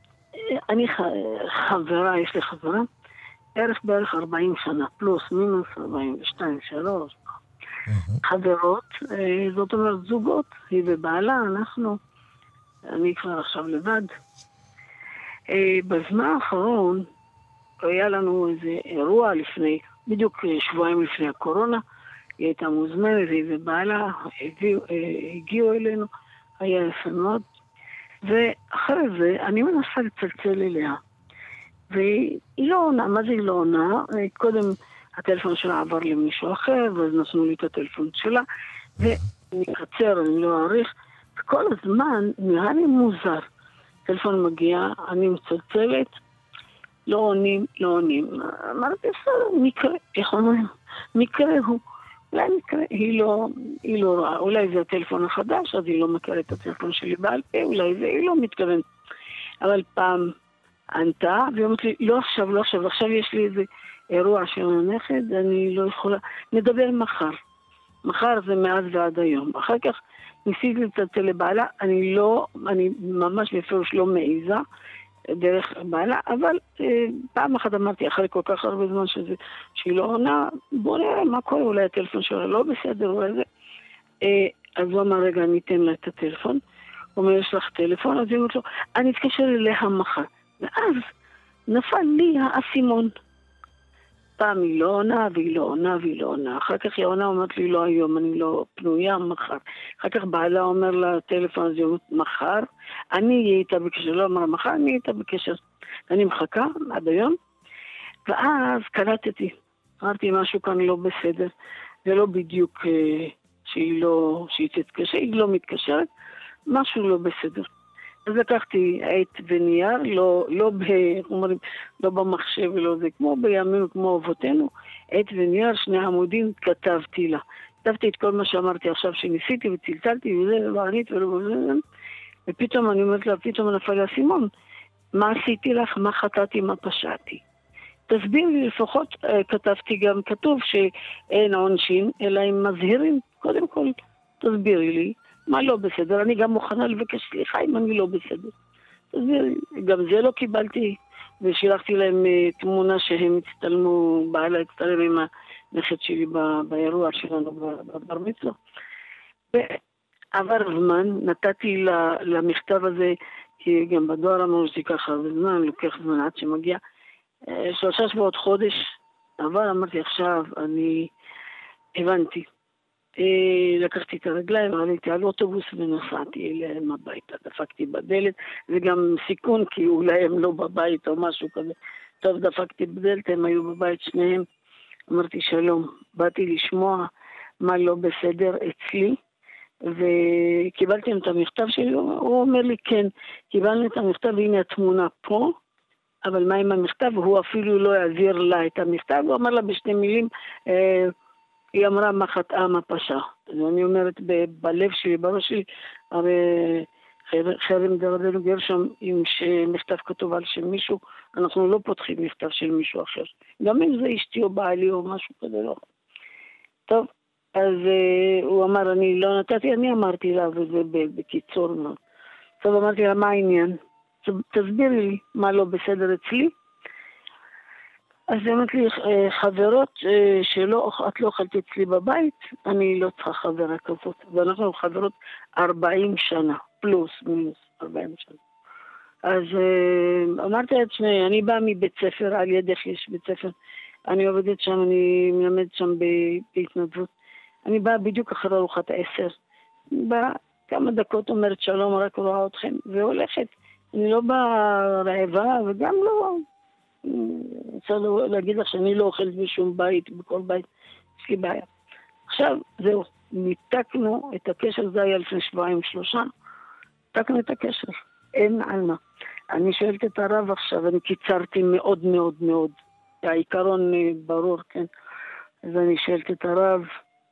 אני חברה, יש לי חברה, ערך בערך ארבעים שנה, פלוס, מינוס ארבעים ושתיים, שלוש. חברות, זאת אומרת זוגות, היא ובעלה, אנחנו, אני כבר עכשיו לבד. בזמן האחרון, היה לנו איזה אירוע לפני, בדיוק שבועיים לפני הקורונה, היא הייתה מוזמנת, היא ובעלה הגיעו, הגיעו אלינו, היה יפה מאוד, ואחרי זה אני מנסה לצלצל אליה, והיא לא עונה, מה זה היא לא עונה? קודם הטלפון שלה עבר למישהו אחר, ואז נתנו לי את הטלפון שלה, ואני אקצר, אני לא אעריך, וכל הזמן נראה לי מוזר. טלפון מגיע, אני מצלצלת, לא עונים, לא עונים. אמרתי, בסדר, מקרה, איך אומרים? מקרה הוא, אולי מקרה, היא לא, היא לא רואה, אולי זה הטלפון החדש, אז היא לא מכירה את הטלפון שלי בעל פה, אולי זה, היא לא מתכוונת. אבל פעם ענתה, והיא אומרת לי, לא עכשיו, לא עכשיו, עכשיו יש לי איזה אירוע של הנכד, אני לא יכולה, נדבר מחר. מחר זה מאז ועד היום. אחר כך ניסיתי לצלצל לבעלה, אני לא, אני ממש בפירוש לא מעיזה דרך בעלה, אבל אה, פעם אחת אמרתי, אחרי כל כך הרבה זמן שזה, שהיא לא עונה, בוא נראה מה קורה, אולי הטלפון שלה לא בסדר, אולי זה. אה, אז הוא אמר, רגע, אני אתן לה את הטלפון. הוא אומר, יש לך טלפון? אז היא אומרת לו, אני אתקשר אליה מחר. ואז נפל לי האסימון. פעם היא לא עונה, והיא לא עונה, והיא לא עונה. אחר כך היא עונה, אומרת לי, לא היום, אני לא פנויה, מחר. אחר כך בעלה אומר לה, טלפון הזה, מחר. אני אהיה איתה בקשר, לא אמרה מחר, אני אהיה איתה בקשר. אני מחכה עד היום. ואז קלטתי. אמרתי, משהו כאן לא בסדר. זה לא בדיוק אה, שהיא לא, שהיא תתקשר, היא לא מתקשרת. משהו לא בסדר. אז לקחתי עט ונייר, לא, לא, ב, אומרים, לא במחשב ולא זה, כמו בימים, כמו אבותינו, עט ונייר, שני עמודים, כתבתי לה. כתבתי את כל מה שאמרתי עכשיו שניסיתי וצלצלתי וזה, וענית ולא וזה, ופתאום אני אומרת לה, פתאום נפל לי האסימון, מה עשיתי לך, מה חטאתי, מה פשעתי. תסביר לי, לפחות כתבתי גם, כתוב שאין עונשין, אלא הם מזהירים, קודם כל, תסבירי לי. מה לא בסדר? אני גם מוכנה לבקש סליחה אם אני לא בסדר. אז גם זה לא קיבלתי, ושילחתי להם תמונה שהם הצטלמו, בעלה הצטלם עם הנכד שלי באירוע שלנו בבר מצווה. ועבר זמן, נתתי למכתב הזה, כי גם בדואר אמרו שתיקח הרבה זמן, לוקח זמן עד שמגיע. שלושה שבועות חודש, עבר, אמרתי עכשיו, אני הבנתי. לקחתי את הרגליים, עליתי על אוטובוס ונסעתי אליהם הביתה, דפקתי בדלת, וגם סיכון כי אולי הם לא בבית או משהו כזה. טוב, דפקתי בדלת, הם היו בבית שניהם, אמרתי שלום, באתי לשמוע מה לא בסדר אצלי, וקיבלתם את המכתב שלי, הוא אומר לי כן, קיבלנו את המכתב, והנה התמונה פה, אבל מה עם המכתב? הוא אפילו לא יעביר לה את המכתב, הוא אמר לה בשתי מילים, אה, היא אמרה מה חטאה, מה פשע. אז אני אומרת בלב שלי, בראש שלי, הרי חרם דרבנו גרשם, עם מכתב כתוב על שם מישהו, אנחנו לא פותחים מכתב של מישהו אחר. גם אם זה אשתי או בעלי או משהו כזה, לא. טוב, אז uh, הוא אמר, אני לא נתתי, אני אמרתי לה, וזה בקיצור. טוב, אמרתי לה, מה העניין? תסבירי לי מה לא בסדר אצלי. אז אמרתי לי, חברות שלא, את לא אוכלת אצלי בבית, אני לא צריכה חברה כזאת. ואנחנו חברות ארבעים שנה, פלוס, מינוס, ארבעים שנה. אז אמרתי לעצמי, אני באה מבית ספר, על ידך יש בית ספר, אני עובדת שם, אני מלמדת שם בהתנדבות. אני באה בדיוק אחרי ארוחת עשר. באה כמה דקות אומרת שלום, רק רואה אתכם, והולכת. אני לא באה רעבה וגם לא... אני רוצה להגיד לך שאני לא אוכלת בשום בית, בכל בית, יש לי בעיה. עכשיו, זהו, ניתקנו את הקשר, זה היה לפני שבועיים שלושה, ניתקנו את הקשר, אין על מה. אני שואלת את הרב עכשיו, אני קיצרתי מאוד מאוד מאוד, העיקרון ברור, כן? אז אני שואלת את הרב,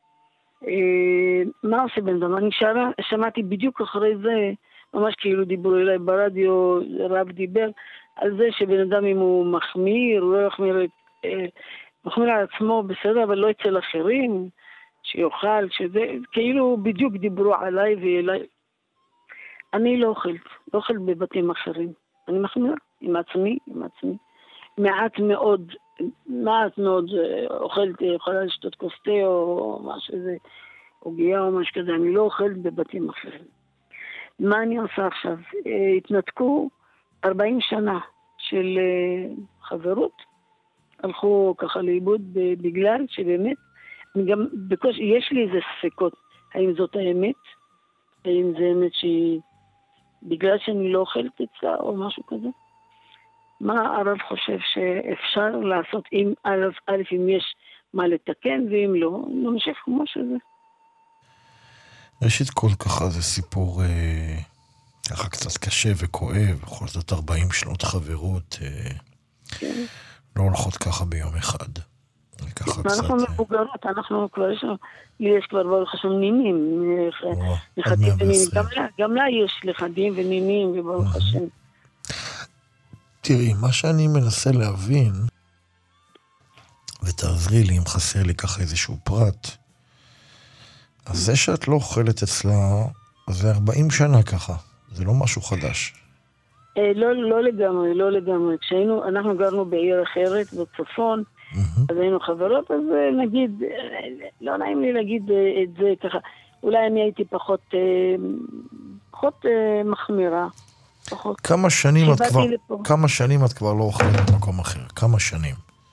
אה, מה עושה בן אדם? אני שמה, שמעתי בדיוק אחרי זה, ממש כאילו דיברו אליי ברדיו, רב דיבר, על זה שבן אדם אם הוא מחמיר, הוא לא יחמיר את, אה, מחמיר על עצמו בסדר, אבל לא אצל אחרים, שיוכל, שזה, כאילו בדיוק דיברו עליי ואליי. אני לא אוכלת, לא אוכלת בבתים אחרים. אני מחמירה, עם עצמי, עם עצמי. מעט מאוד, מעט מאוד אוכלת, יכולה לשתות כוס תה או משהו איזה, עוגיה או משהו כזה, אני לא אוכלת בבתים אחרים. מה אני עושה עכשיו? התנתקו ארבעים שנה של חברות, הלכו ככה לאיבוד בגלל שבאמת, גם בקושי, יש לי איזה ספקות, האם זאת האמת? האם זה אמת שהיא, בגלל שאני לא אוכלת אצלה או משהו כזה? מה הרב חושב שאפשר לעשות, אם א', א', אם יש מה לתקן, ואם לא, נמשיך כמו שזה. ראשית כל ככה זה סיפור אה, ככה קצת קשה וכואב, בכל זאת ארבעים שנות חברות, אה, כן. לא הולכות ככה ביום אחד. ככה קצת... אנחנו מבוגרות, אנחנו כבר יש לנו, לי יש כבר ברוך השם נינים, נכדים ונינים, גם לה, גם לה יש נכדים ונינים וברוך השם. תראי, מה שאני מנסה להבין, ותעזרי לי אם חסר לי ככה איזשהו פרט, אז זה שאת לא אוכלת אצלה, זה ארבעים שנה ככה, זה לא משהו חדש. לא, לא לגמרי, לא לגמרי. כשהיינו, אנחנו גרנו בעיר אחרת, בצפון, אז היינו חברות, אז נגיד, לא נעים לי להגיד את זה ככה, אולי אני הייתי פחות, פחות מחמירה. פחות. כמה שנים את כבר, כמה שנים את כבר לא אוכלת במקום אחר? כמה שנים?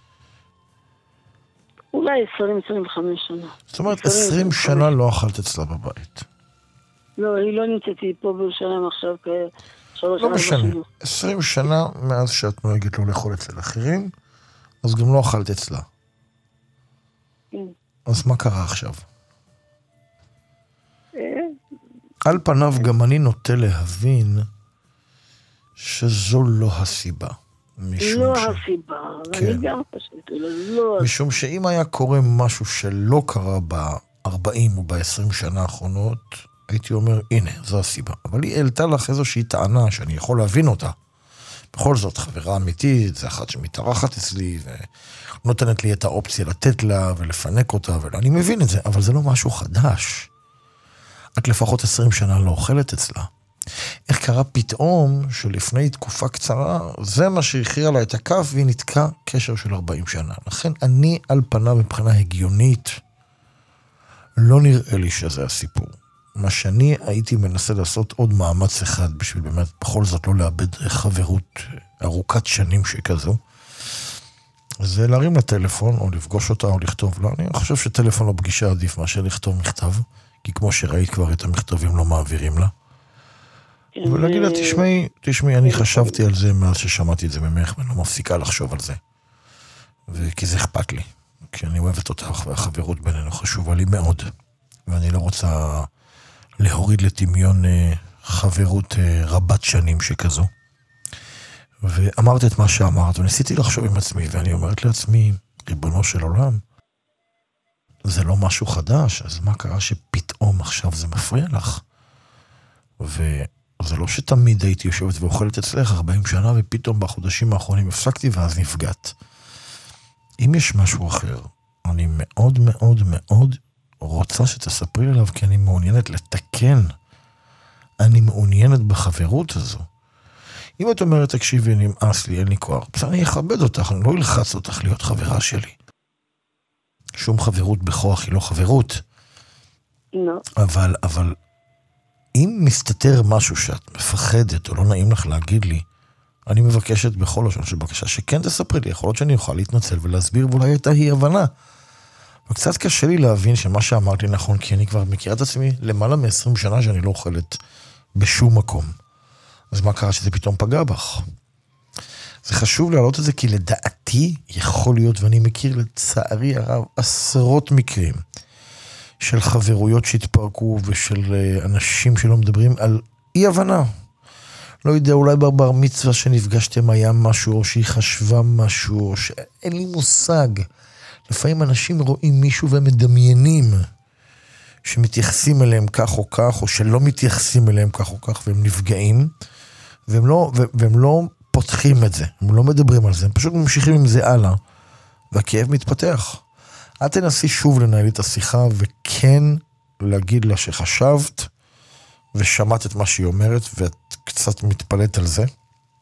אולי עשרים עשרים וחמש שנה. זאת אומרת, עשרים שנה לא אכלת אצלה בבית. לא, היא לא נמצאת, היא פה בירושלים עכשיו כשלוש לא משנה. עשרים שנה מאז שאת נוהגת לא לאכול אצל אחרים, אז גם לא אכלת אצלה. כן. אז מה קרה עכשיו? על פניו גם אני נוטה להבין שזו לא הסיבה. לא הסיבה, אני גם חושבת, לא... משום שאם היה קורה משהו שלא קרה ב-ארבעים או ב-עשרים שנה האחרונות, הייתי אומר, הנה, זו הסיבה. אבל היא העלתה לך איזושהי טענה שאני יכול להבין אותה. בכל זאת, חברה אמיתית, זה אחת שמתארחת אצלי, ונותנת לי את האופציה לתת לה ולפנק אותה, ואני מבין את זה, אבל זה לא משהו חדש. את לפחות עשרים שנה לא אוכלת אצלה. איך קרה פתאום שלפני תקופה קצרה, זה מה שהכריע לה את הכף, והיא נתקע קשר של ארבעים שנה. לכן אני על פניו מבחינה הגיונית, לא נראה לי שזה הסיפור. מה שאני הייתי מנסה לעשות עוד מאמץ אחד, בשביל באמת בכל זאת לא לאבד חברות ארוכת שנים שכזו, זה להרים לטלפון, או לפגוש אותה, או לכתוב לה. אני חושב שטלפון או פגישה עדיף מאשר לכתוב מכתב, כי כמו שראית כבר את המכתבים לא מעבירים לה. ולהגיד לה, תשמעי, תשמעי, אני חשבתי על זה מאז ששמעתי את זה ממך, ואני לא מפסיקה לחשוב על זה. וכי זה אכפת לי. כי אני אוהבת אותך, והחברות בינינו חשובה לי מאוד. ואני לא רוצה להוריד לטמיון חברות רבת שנים שכזו. ואמרת את מה שאמרת, וניסיתי לחשוב עם עצמי, ואני אומרת לעצמי, ריבונו של עולם, זה לא משהו חדש, אז מה קרה שפתאום עכשיו זה מפריע לך? וזה לא שתמיד הייתי יושבת ואוכלת אצלך ארבעים שנה, ופתאום בחודשים האחרונים הפסקתי ואז נפגעת. אם יש משהו אחר, אני מאוד מאוד מאוד רוצה שתספרי עליו, כי אני מעוניינת לתקן. אני מעוניינת בחברות הזו. אם את אומרת, תקשיבי, נמאס לי, אין לי כוח, בסדר, אני אכבד אותך, אני לא אלחץ אותך להיות חברה שלי. שום חברות בכוח היא לא חברות. לא. אבל, אבל, אם מסתתר משהו שאת מפחדת, או לא נעים לך להגיד לי, אני מבקשת בכל לשון של בקשה, שכן תספרי לי, יכול להיות שאני אוכל להתנצל ולהסביר, ואולי הייתה היא הבנה. וקצת קשה לי להבין שמה שאמרתי נכון, כי אני כבר מכיר את עצמי למעלה מ-עשרים שנה שאני לא אוכלת בשום מקום. אז מה קרה שזה פתאום פגע בך? זה חשוב להעלות את זה, כי לדעתי יכול להיות, ואני מכיר לצערי הרב עשרות מקרים של חברויות שהתפרקו, ושל אנשים שלא מדברים על אי הבנה. לא יודע, אולי בבר מצווה שנפגשתם היה משהו, או שהיא חשבה משהו, או שאין לי מושג. לפעמים אנשים רואים מישהו ומדמיינים שמתייחסים אליהם כך או כך, או שלא מתייחסים אליהם כך או כך, והם נפגעים, והם לא, והם לא פותחים את זה, הם לא מדברים על זה, הם פשוט ממשיכים עם זה הלאה, והכאב מתפתח. את תנסי שוב לנהל את השיחה, וכן להגיד לה שחשבת, ושמעת את מה שהיא אומרת, ואת קצת מתפלאת על זה,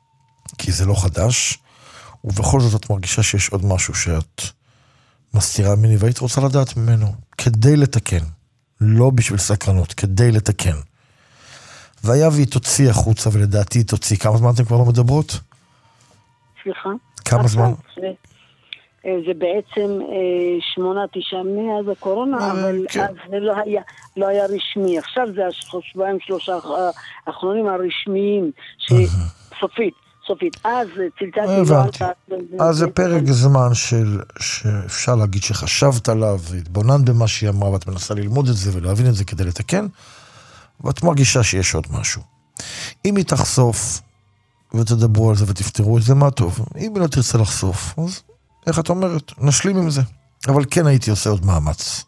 כי זה לא חדש, ובכל זאת את מרגישה שיש עוד משהו שאת מסתירה ממני, והיית רוצה לדעת ממנו, כדי לתקן, לא בשביל סקרנות, כדי לתקן. והיה והיא תוציא החוצה, ולדעתי היא תוציא. כמה זמן אתם כבר לא מדברות? סליחה? כמה זמן? זה בעצם שמונה, תשעה מאז הקורונה, אבל אז זה לא היה, לא היה רשמי. עכשיו זה השבועיים שלושה האחרונים הרשמיים, שסופית, סופית. אז צלצלתי... הבנתי. אז זה פרק זמן של, שאפשר להגיד שחשבת עליו, והתבוננת במה שהיא אמרה, ואת מנסה ללמוד את זה ולהבין את זה כדי לתקן, ואת מרגישה שיש עוד משהו. אם היא תחשוף, ותדברו על זה ותפתרו את זה, מה טוב. אם היא לא תרצה לחשוף, אז איך את אומרת? נשלים עם זה. אבל כן הייתי עושה עוד מאמץ.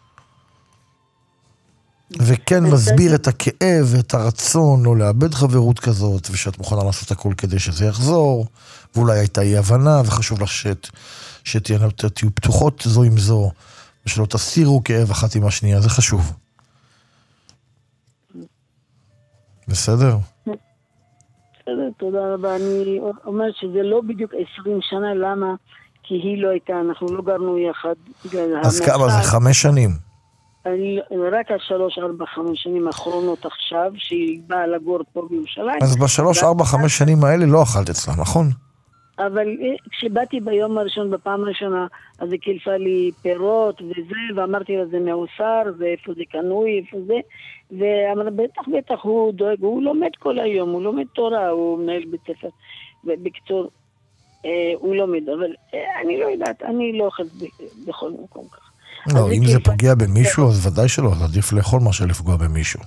וכן מסביר את הכאב ואת הרצון לא לאבד חברות כזאת, ושאת מוכנה לעשות הכל כדי שזה יחזור, ואולי הייתה אי הבנה, וחשוב לך שת, שתהיו פתוחות זו עם זו, ושלא תסירו כאב אחת עם השנייה, זה חשוב. בסדר? בסדר, תודה רבה. אני אומרת שזה לא בדיוק עשרים שנה, למה? כי היא לא הייתה, אנחנו לא גרנו יחד. אז כמה זה? חמש שנים? אני, רק השלוש, ארבע, חמש שנים האחרונות עכשיו, שהיא באה לגור פה בירושלים. אז בשלוש, ארבע, חמש שנים האלה לא אכלת אצלה, נכון? אבל כשבאתי ביום הראשון, בפעם הראשונה, אז היא קילפה לי פירות וזה, ואמרתי לה, זה מאוסר, ואיפה זה קנוי, איפה זה, ואמרה, בטח, בטח, הוא דואג, הוא לומד כל היום, הוא לומד תורה, הוא מנהל בית ספר, ובקצור, אה, הוא לומד, אבל אה, אני לא יודעת, אני לא אוכלת בכל מקום ככה. לא, אם זה פוגע במישהו, אז ודאי שלא, אז עדיף לאכול מה שלפגוע במישהו.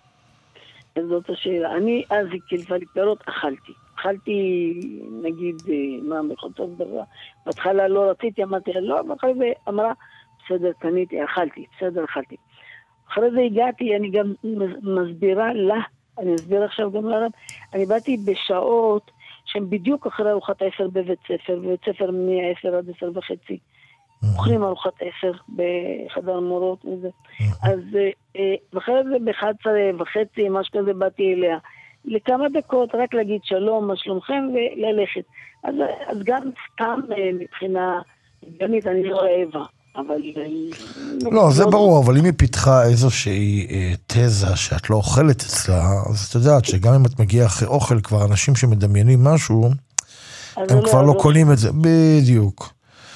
אז זאת השאלה. אני, אז היא קילפה לי פירות, אכלתי. אכלתי, נגיד, מה, מלכותות דבר. בהתחלה לא רציתי, אמרתי לה, לא, ואחרי זה אמרה, בסדר, קניתי, אכלתי, בסדר, אכלתי. אחרי זה הגעתי, אני גם מסבירה לה, אני אסביר עכשיו גם לרב, אני באתי בשעות שהן בדיוק אחרי ארוחת עשר בבית ספר, בבית ספר מ-עשר עד עשר וחצי. אוכלים ארוחת עשר בחדר מורות וזה. אז אחרי זה ב-אחת עשרה וחצי, משהו כזה, באתי אליה. לכמה דקות, רק להגיד שלום, מה שלומכם, וללכת. אז, אז גם סתם מבחינה גנית, אני לא רעבה. אבל... לא, זה ברור, אבל אם היא פיתחה איזושהי תזה שאת לא אוכלת אצלה, אז את יודעת שגם אם את מגיעה אחרי אוכל, כבר אנשים שמדמיינים משהו, הם כבר לא קונים את זה. בדיוק.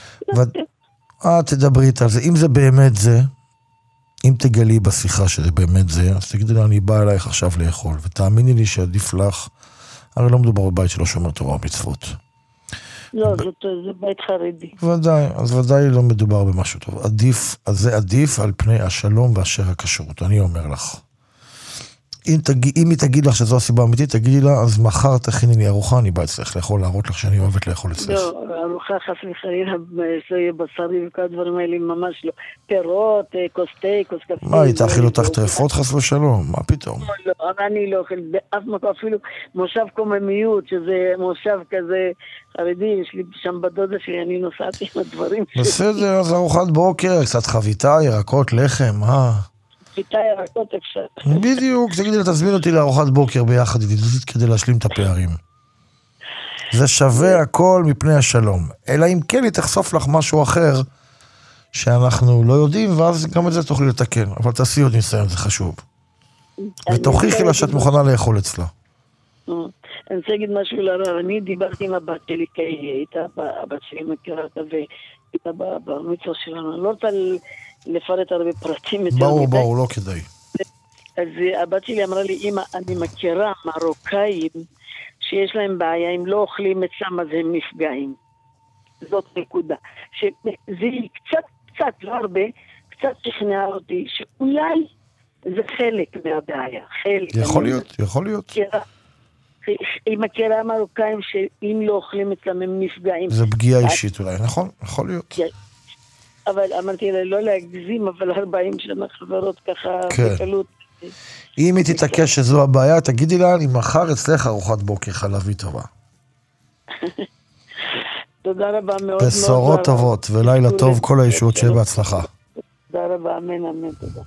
את תדברי על זה. אם זה באמת זה, אם תגלי בשיחה שזה באמת זה, אז תגידי לה, אני באה אלייך עכשיו לאכול, ותאמיני לי שעדיף לך, הרי לא מדובר בבית שלא שומר תורה ומצוות. לא, זה בית חרדי. ודאי, אז ודאי לא מדובר במשהו טוב. עדיף, אז זה עדיף על פני השלום ואשר הכשרות, אני אומר לך. אם, תג... אם היא תגיד לך שזו הסיבה האמיתית, תגידי לה, אז מחר תכיני לי ארוחה, אני בא אצלך לאכול, להראות לך שאני אוהבת לאכול אצלך. לא, ארוחה חס וחלילה, שלא יהיה בשרי וכל הדברים האלה, ממש לא. פירות, כוס תה, כוס קפה. מה, היא תאכיל אותך טרפות חס ושלום? מה פתאום? לא, לא, אני לא אוכל, באף מקום, אפילו מושב קוממיות, שזה מושב כזה חרדי, יש לי שם בדודה שלי, אני נוסעת עם הדברים שלי. בסדר, אז ארוחת בוקר, קצת חביתה, ירקות, לחם, מה? חביתה, ירקות אפשר. בדיוק, תגידי לה, תזמין אותי לארוחת בוקר ביחד, ידידותית כדי להשלים את הפערים. זה שווה הכל מפני השלום. אלא אם כן היא תחשוף לך משהו אחר שאנחנו לא יודעים, ואז גם את זה תוכלי לתקן. אבל תעשי עוד ניסיון, זה חשוב. ותוכיחי לה שאת מוכנה לאכול אצלה. אני רוצה להגיד משהו לרב, אני דיברתי עם הבת שלי, כי היא הייתה, הבת שלי מכירה אותה, והייתה במצווה שלנו. אני לא רוצה לפרט הרבה פרטים. ברור, ברור, לא כדאי. אז הבת שלי אמרה לי, אמא, אני מכירה מרוקאים, שיש להם בעיה, אם לא אוכלים אצלם אז הם נפגעים. זאת נקודה. שזה קצת, קצת, לא הרבה, קצת שכנעה אותי, שאולי זה חלק מהבעיה. חלק. יכול להיות, יכול להיות. היא מכירה מרוקאים שאם לא אוכלים אצלם הם נפגעים. זה פגיעה אישית אולי, נכון? יכול להיות. אבל אמרתי לה, לא להגזים, אבל ארבעים שנה חברות ככה בקלות. אם היא תתעקש שזו הבעיה, תגידי לה, אני מחר אצלך ארוחת בוקר חלבי טובה. תודה רבה מאוד. בשורות טובות, ולילה טוב, כל הישועות שיהיה בהצלחה. תודה רבה, אמן, אמן, תודה.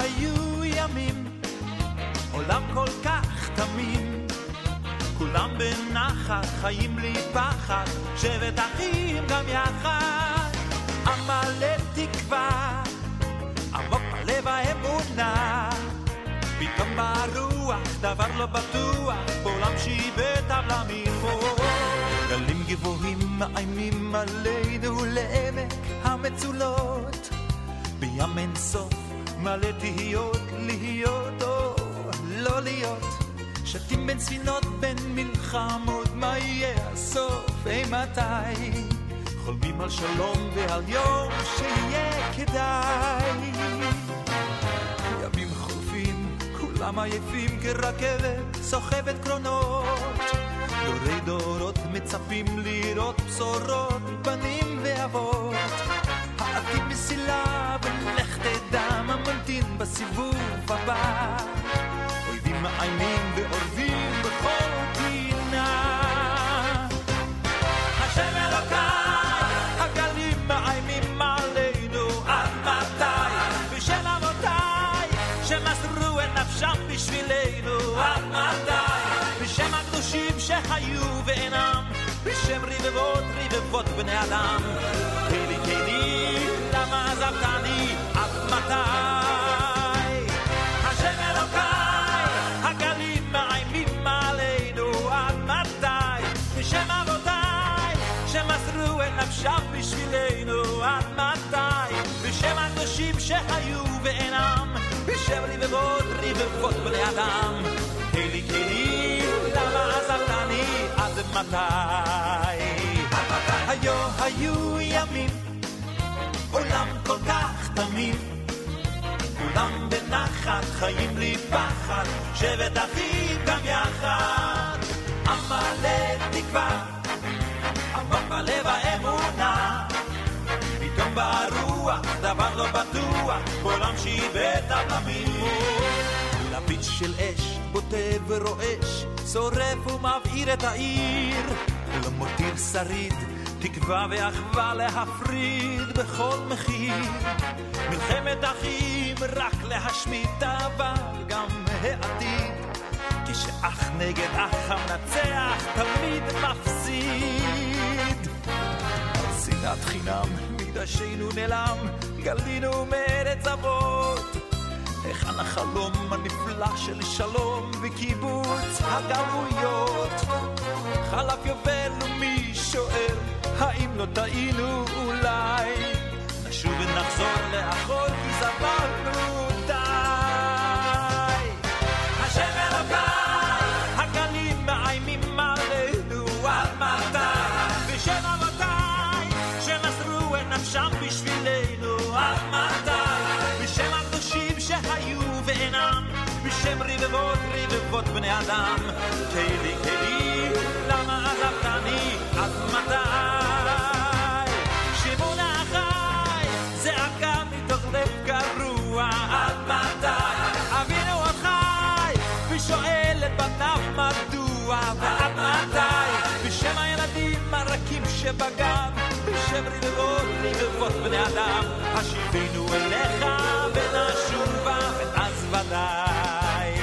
היו ימים, עולם כל כך תמים, כולם בנחת, חיים לי פחד, שבט אחים גם יחד. עמלת תקווה, עמוק בלב האמונה, פתאום ברוח דבר לא בטוח, בעולם שאיבד הבלמים. גלים גבוהים מאיימים עלינו לעמק המצולות, בים אין סוף מלא תהיות, להיות או לא להיות, שתים בין ספינות בין מלחמות, מה יהיה הסוף אימתי, חולמים על שלום ועל יום שיהיה כדאי. ימים חולפים כולם עייפים כרכבת סוחבת קרונות, דורי דורות מצפים לראות בשורות, בנים ואבות, העתיד מסילה ולך תדע מה ממתין בסיבוב הבא, אויבים מאיימים ואורבים בכל פינה. השם אלוקיי, הגלים מאיימים עלינו, עד מתי? בשל אבותיי שמסרו את נפשם בשבילנו, עד מתי? בשם הקדושים שהיו ואינם, בשם רבבות רבבות בני אדם, קהילי קהילי למה עזבתני, עד מתי? השם אלוקיי, הגלים מאיימים עלינו, עד מתי? בשם אבותיי שמסרו את נפשם בשבילנו, עד מתי? בשם הקדושים שהיו ואינם, בשם רבבות רבבות בני אדם, קהילי קהילי למה עזבתני, עד מתי? היו היו ימים, עולם כל כך תמים, כולם בנחת, חיים לי פחד, שבט אחים גם יחד. עמלת תקווה, עמוק בלב האמונה, פתאום ברוח דבר לא בטוח, עולם שאיבד הבלמים. לפיד של אש בוטה ורועש, שורף ומבעיר את העיר, לא מותיר שריד, תקווה ואחווה להפריד בכל מחיר. מלחמת אחים רק להשמיד, אבל גם העתיד, כשאח נגד אח המנצח תמיד מפסיד. על שנאת חינם מקדשנו נעלם, גלינו מארץ אבות, היכן החלום הנפלא של שלום וקיבוץ הגלויות? חלף יובל ומי שואל, האם לא טעינו אולי? נשוב ונחזור לאחור כי סבלנו די. השם אלוקיי, הגלים מאיימים עלינו, עד מתי? בשם אבותיי שמסרו את נפשם בשבילנו, עד מתי? בשם הקדושים שהיו ואינם, בשם רבבות רבבות בני אדם, קהילי קהילי למה עזבתני, עד מתי? שימון החי זעקה מתוך לב גרוע, עד מתי? אבינו עוד חי ושואל את בניו מדוע, ועד מתי? בשם הילדים הרכים שבגן, בשם רבבות רבבות בני אדם, השיבינו אליך ונשובה ואז ודאי.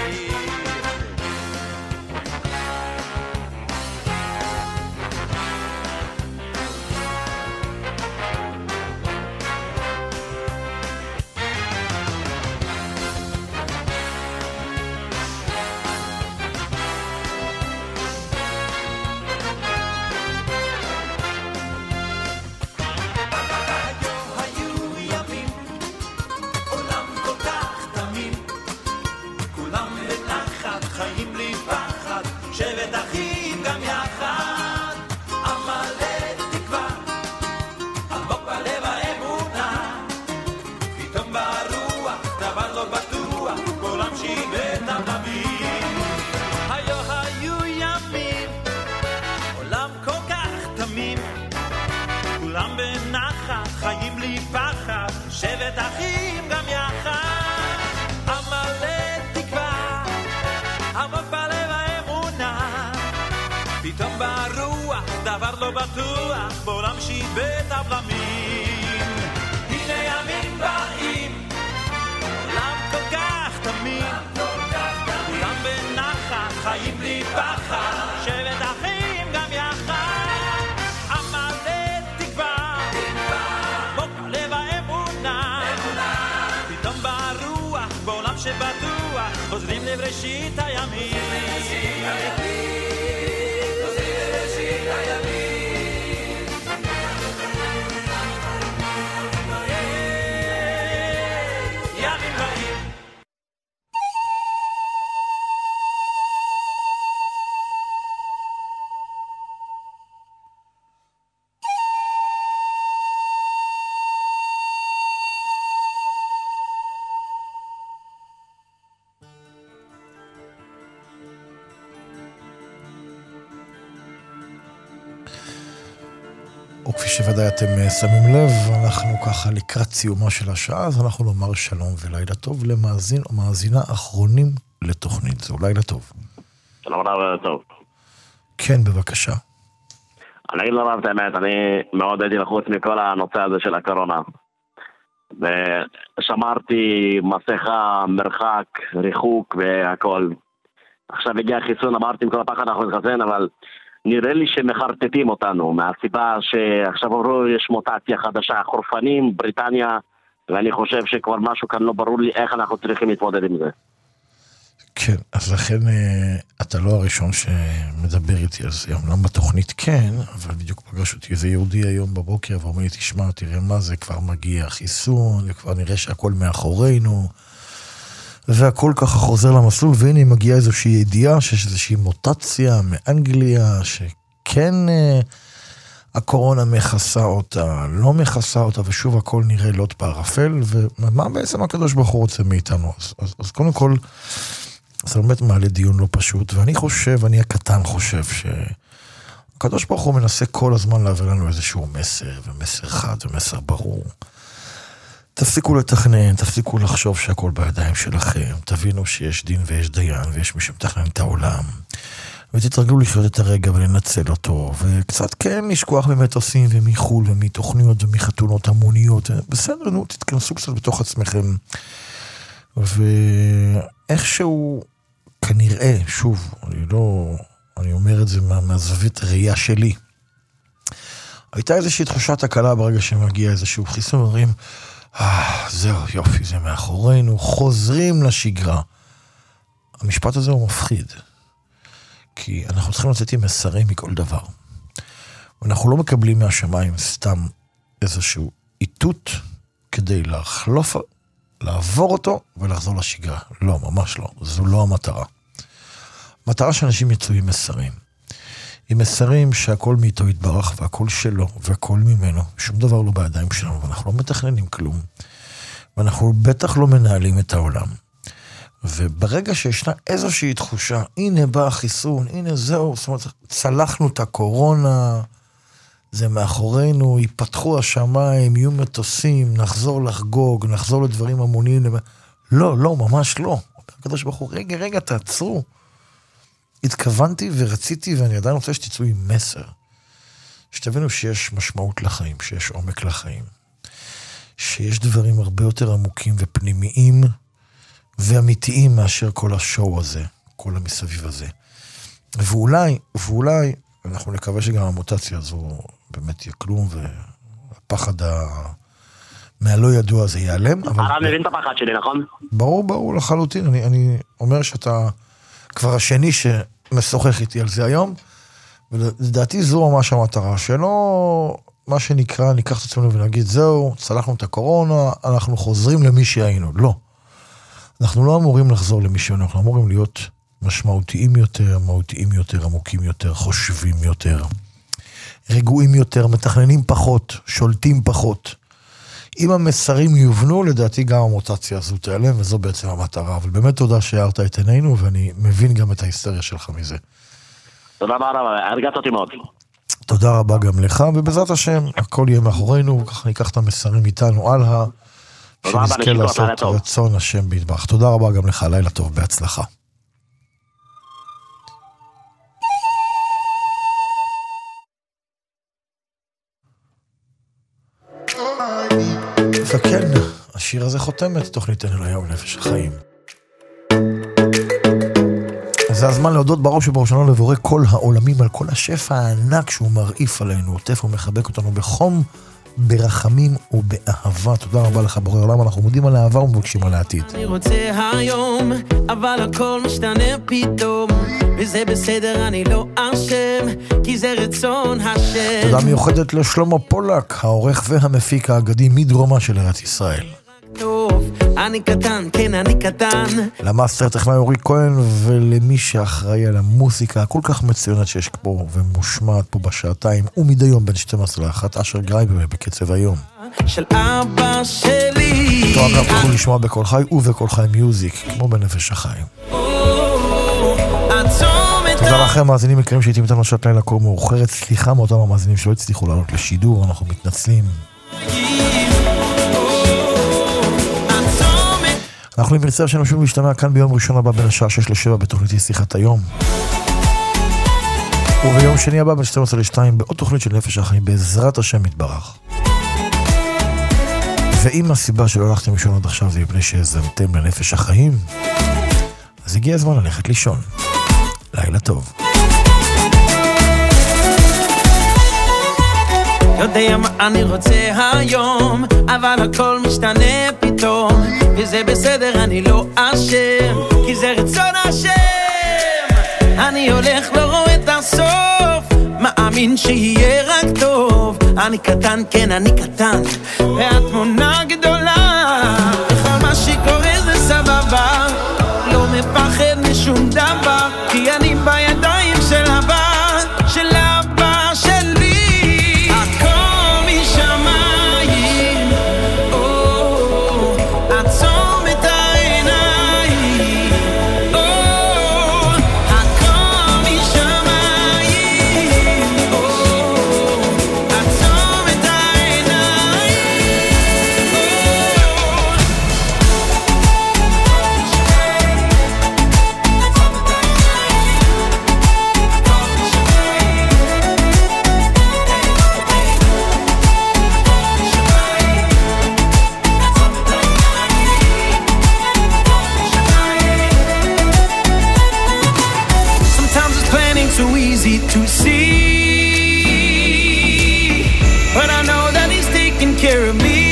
שבט אחים גם יחד, עמלת תקווה, עמוק בלב האמונה, פתאום ברוח דבר לא בטוח, בעולם שאיבד הבלמים. היו היו ימים, עולם כל כך תמים, כולם בנחת, חיים לי פחד, שבט אחים גם יחד, עמלת תקווה, עמוק בלב פתאום ברוח דבר לא בטוח, בעולם שאיבד הבלמים. הנה ימים באים, עולם כל כך שבטוח חוזרים לבראשית הימים וכפי שוודאי אתם שמים לב, אנחנו ככה לקראת סיומה של השעה, אז אנחנו נאמר שלום ולילה טוב למאזין או מאזינה אחרונים לתוכנית זו. לילה טוב. שלום רב, טוב. כן, בבקשה. אני אגיד לרב את האמת, אני מאוד הייתי לחוץ מכל הנושא הזה של הקורונה. ושמרתי מסכה, מרחק, ריחוק והכל. עכשיו הגיע החיסון, אמרתי עם כל הפחד אנחנו נתחסן, אבל נראה לי שמחרטטים אותנו, מהסיבה שעכשיו אמרו יש מוטציה חדשה, חורפנים, בריטניה, ואני חושב שכבר משהו כאן לא ברור לי איך אנחנו צריכים להתמודד עם זה. כן, אז לכן אתה לא הראשון שמדבר איתי על זה, אומנם בתוכנית כן, אבל בדיוק פגש אותי איזה יהודי היום בבוקר, ואומר לי, תשמע, תראה מה זה, כבר מגיע חיסון, וכבר נראה שהכל מאחורינו, והכל ככה חוזר למסלול, והנה מגיעה איזושהי ידיעה שיש איזושהי מוטציה מאנגליה, שכן הקורונה מכסה אותה, לא מכסה אותה, ושוב הכל נראה לוט בערפל, ומה בעצם הקדוש ברוך הוא רוצה מאיתנו? אז, אז, אז קודם כל, זה באמת מעלה דיון לא פשוט, ואני חושב, אני הקטן חושב, שהקדוש ברוך הוא מנסה כל הזמן להעביר לנו איזשהו מסר, ומסר חד, ומסר ברור. תפסיקו לתכנן, תפסיקו לחשוב שהכל בידיים שלכם, תבינו שיש דין ויש דיין, ויש מי שמתכנן את העולם, ותתרגלו לחיות את הרגע ולנצל אותו, וקצת כן לשכוח ממטוסים ומחול ומתוכניות ומחתונות המוניות, בסדר, נו, תתכנסו קצת בתוך עצמכם, ואיכשהו כנראה, שוב, אני לא, אני אומר את זה מה, מהזווית ראייה שלי, הייתה איזושהי תחושת הקלה ברגע שמגיע איזשהו חיסון, אומרים, אה, זהו, יופי, זה מאחורינו, חוזרים לשגרה. המשפט הזה הוא מפחיד, כי אנחנו צריכים לצאת עם מסרים מכל דבר. ואנחנו לא מקבלים מהשמיים סתם איזשהו איתות כדי לחלוף, לעבור אותו ולחזור לשגרה. לא, ממש לא. זו לא המטרה. המטרה שאנשים יצאו עם מסרים. עם מסרים שהכל מאיתו יתברך והכל שלו והכל ממנו. שום דבר לא בידיים שלנו, ואנחנו לא מתכננים כלום. ואנחנו בטח לא מנהלים את העולם. וברגע שישנה איזושהי תחושה, הנה בא החיסון, הנה זהו, זאת אומרת, צלחנו את הקורונה, זה מאחורינו, ייפתחו השמיים, יהיו מטוסים, נחזור לחגוג, נחזור לדברים המוניים. לא, לא, ממש לא. הקדוש ברוך הוא, רגע, רגע, תעצרו. התכוונתי ורציתי, ואני עדיין רוצה שתצאו עם מסר. שתבינו שיש משמעות לחיים, שיש עומק לחיים. שיש דברים הרבה יותר עמוקים ופנימיים, ואמיתיים מאשר כל השואו הזה, כל המסביב הזה. ואולי, ואולי, אנחנו נקווה שגם המוטציה הזו באמת יקלום, והפחד ה... מהלא ידוע הזה ייעלם. אבל... אני מבין את הפחד שלי, נכון? ברור, ברור, לחלוטין. אני, אני אומר שאתה כבר השני שמשוחח איתי על זה היום, ולדעתי זו ממש המטרה, שלא מה שנקרא, ניקח את עצמנו ונגיד, זהו, צלחנו את הקורונה, אנחנו חוזרים למי שהיינו. לא. אנחנו לא אמורים לחזור למי שהיינו, אנחנו אמורים להיות משמעותיים יותר, מהותיים יותר, עמוקים יותר, חושבים יותר, רגועים יותר, מתכננים פחות, שולטים פחות. אם המסרים יובנו, לדעתי גם המוטציה הזו תיעלם, וזו בעצם המטרה. אבל באמת תודה שהערת את עינינו, ואני מבין גם את ההיסטריה שלך מזה. תודה רבה, הרגעת אותי מאוד. תודה רבה גם לך, ובעזרת השם, הכל יהיה מאחורינו, וככה ניקח את המסרים איתנו הלאה, שנזכה לעשות רצון השם ביתברך. תודה רבה גם לך, לילה טוב, בהצלחה. וכן, השיר הזה חותם את תוכניתנו ליום נפש החיים. זה הזמן להודות בראש ובראשונה לבורא כל העולמים על כל השפע הענק שהוא מרעיף עלינו, עוטף ומחבק אותנו בחום ברחמים ובאהבה. תודה רבה לך בורא עולם, אנחנו מודים על האהבה ומבקשים על העתיד. אני רוצה היום, אבל הכל משתנה פתאום, וזה בסדר, אני לא אשם, כי זה רצון השם. תודה מיוחדת לשלמה פולק, העורך והמפיק האגדי מדרומה של ארץ ישראל. טוב, אני קטן, כן אני קטן. למאסטר טכנאי אורי כהן ולמי שאחראי על המוסיקה הכל כך מצוינת שיש פה ומושמעת פה בשעתיים ומדי יום בין שתים עשרה לאחת, אשר גרייבר בקצב היום. של אבא שלי. אותו אגב תוכלו לשמוע בכל חי ובכל חי מיוזיק, כמו בנפש החיים. תודה לכם מאזינים יקרים שהייתם איתנו שעת לילה כה מאוחרת. סליחה מאותם המאזינים שלא הצליחו לעלות לשידור, אנחנו מתנצלים. אנחנו נרצה שלנו שוב להשתמע כאן ביום ראשון הבא בין השעה שש לשבע בתוכנית שיחת היום, וביום שני הבא בין שתים עשרה לשתיים בעוד תוכנית של נפש החיים בעזרת השם יתברך. ואם הסיבה שלא הלכתם לישון עד עכשיו זה מפני שהזמתם לנפש החיים, אז הגיע הזמן ללכת לישון. לילה טוב. יודע מה אני רוצה היום, אבל הכל משתנה פתאום, וזה בסדר, אני לא אשם, כי זה רצון השם. אני הולך לא רואה את הסוף, מאמין שיהיה רק טוב. אני קטן, כן אני קטן, והתמונה גדולה, וכל מה שקורה זה סבבה, לא מפחד משום דבר, כי אני בידיים של אבא, של אבא שלי. To see, but I know that he's taking care of me,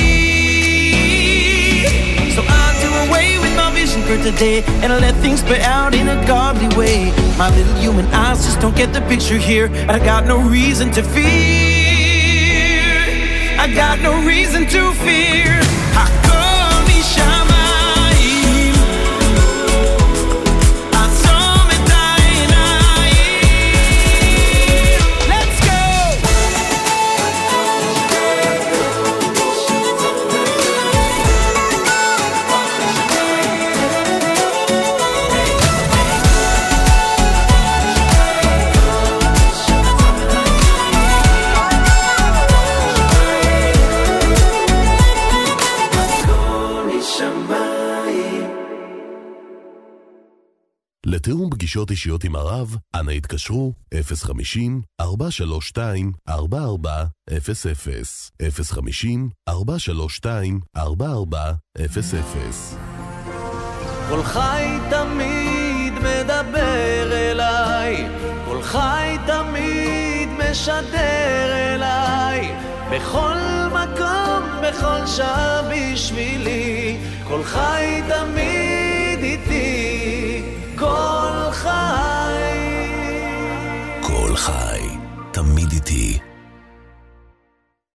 so I'll do away with my vision for today and let things play out in a godly way. My little human eyes just don't get the picture here, but I got no reason to fear. I got no reason to fear. Hakol mishamayim, לתיאום פגישות אישיות עם הרב, אנא התקשרו אפס חמישים ארבע שלוש שתיים ארבע ארבע אפס אפס אפס חמישים ארבע שלוש שתיים ארבע ארבע אפס אפס. כל חי תמיד מדבר אליי, כל חי תמיד משדר אליי, בכל מקום, בכל שעה בשבילי, כל חי תמיד איתי, כל חי. כל חי תמיד איתי.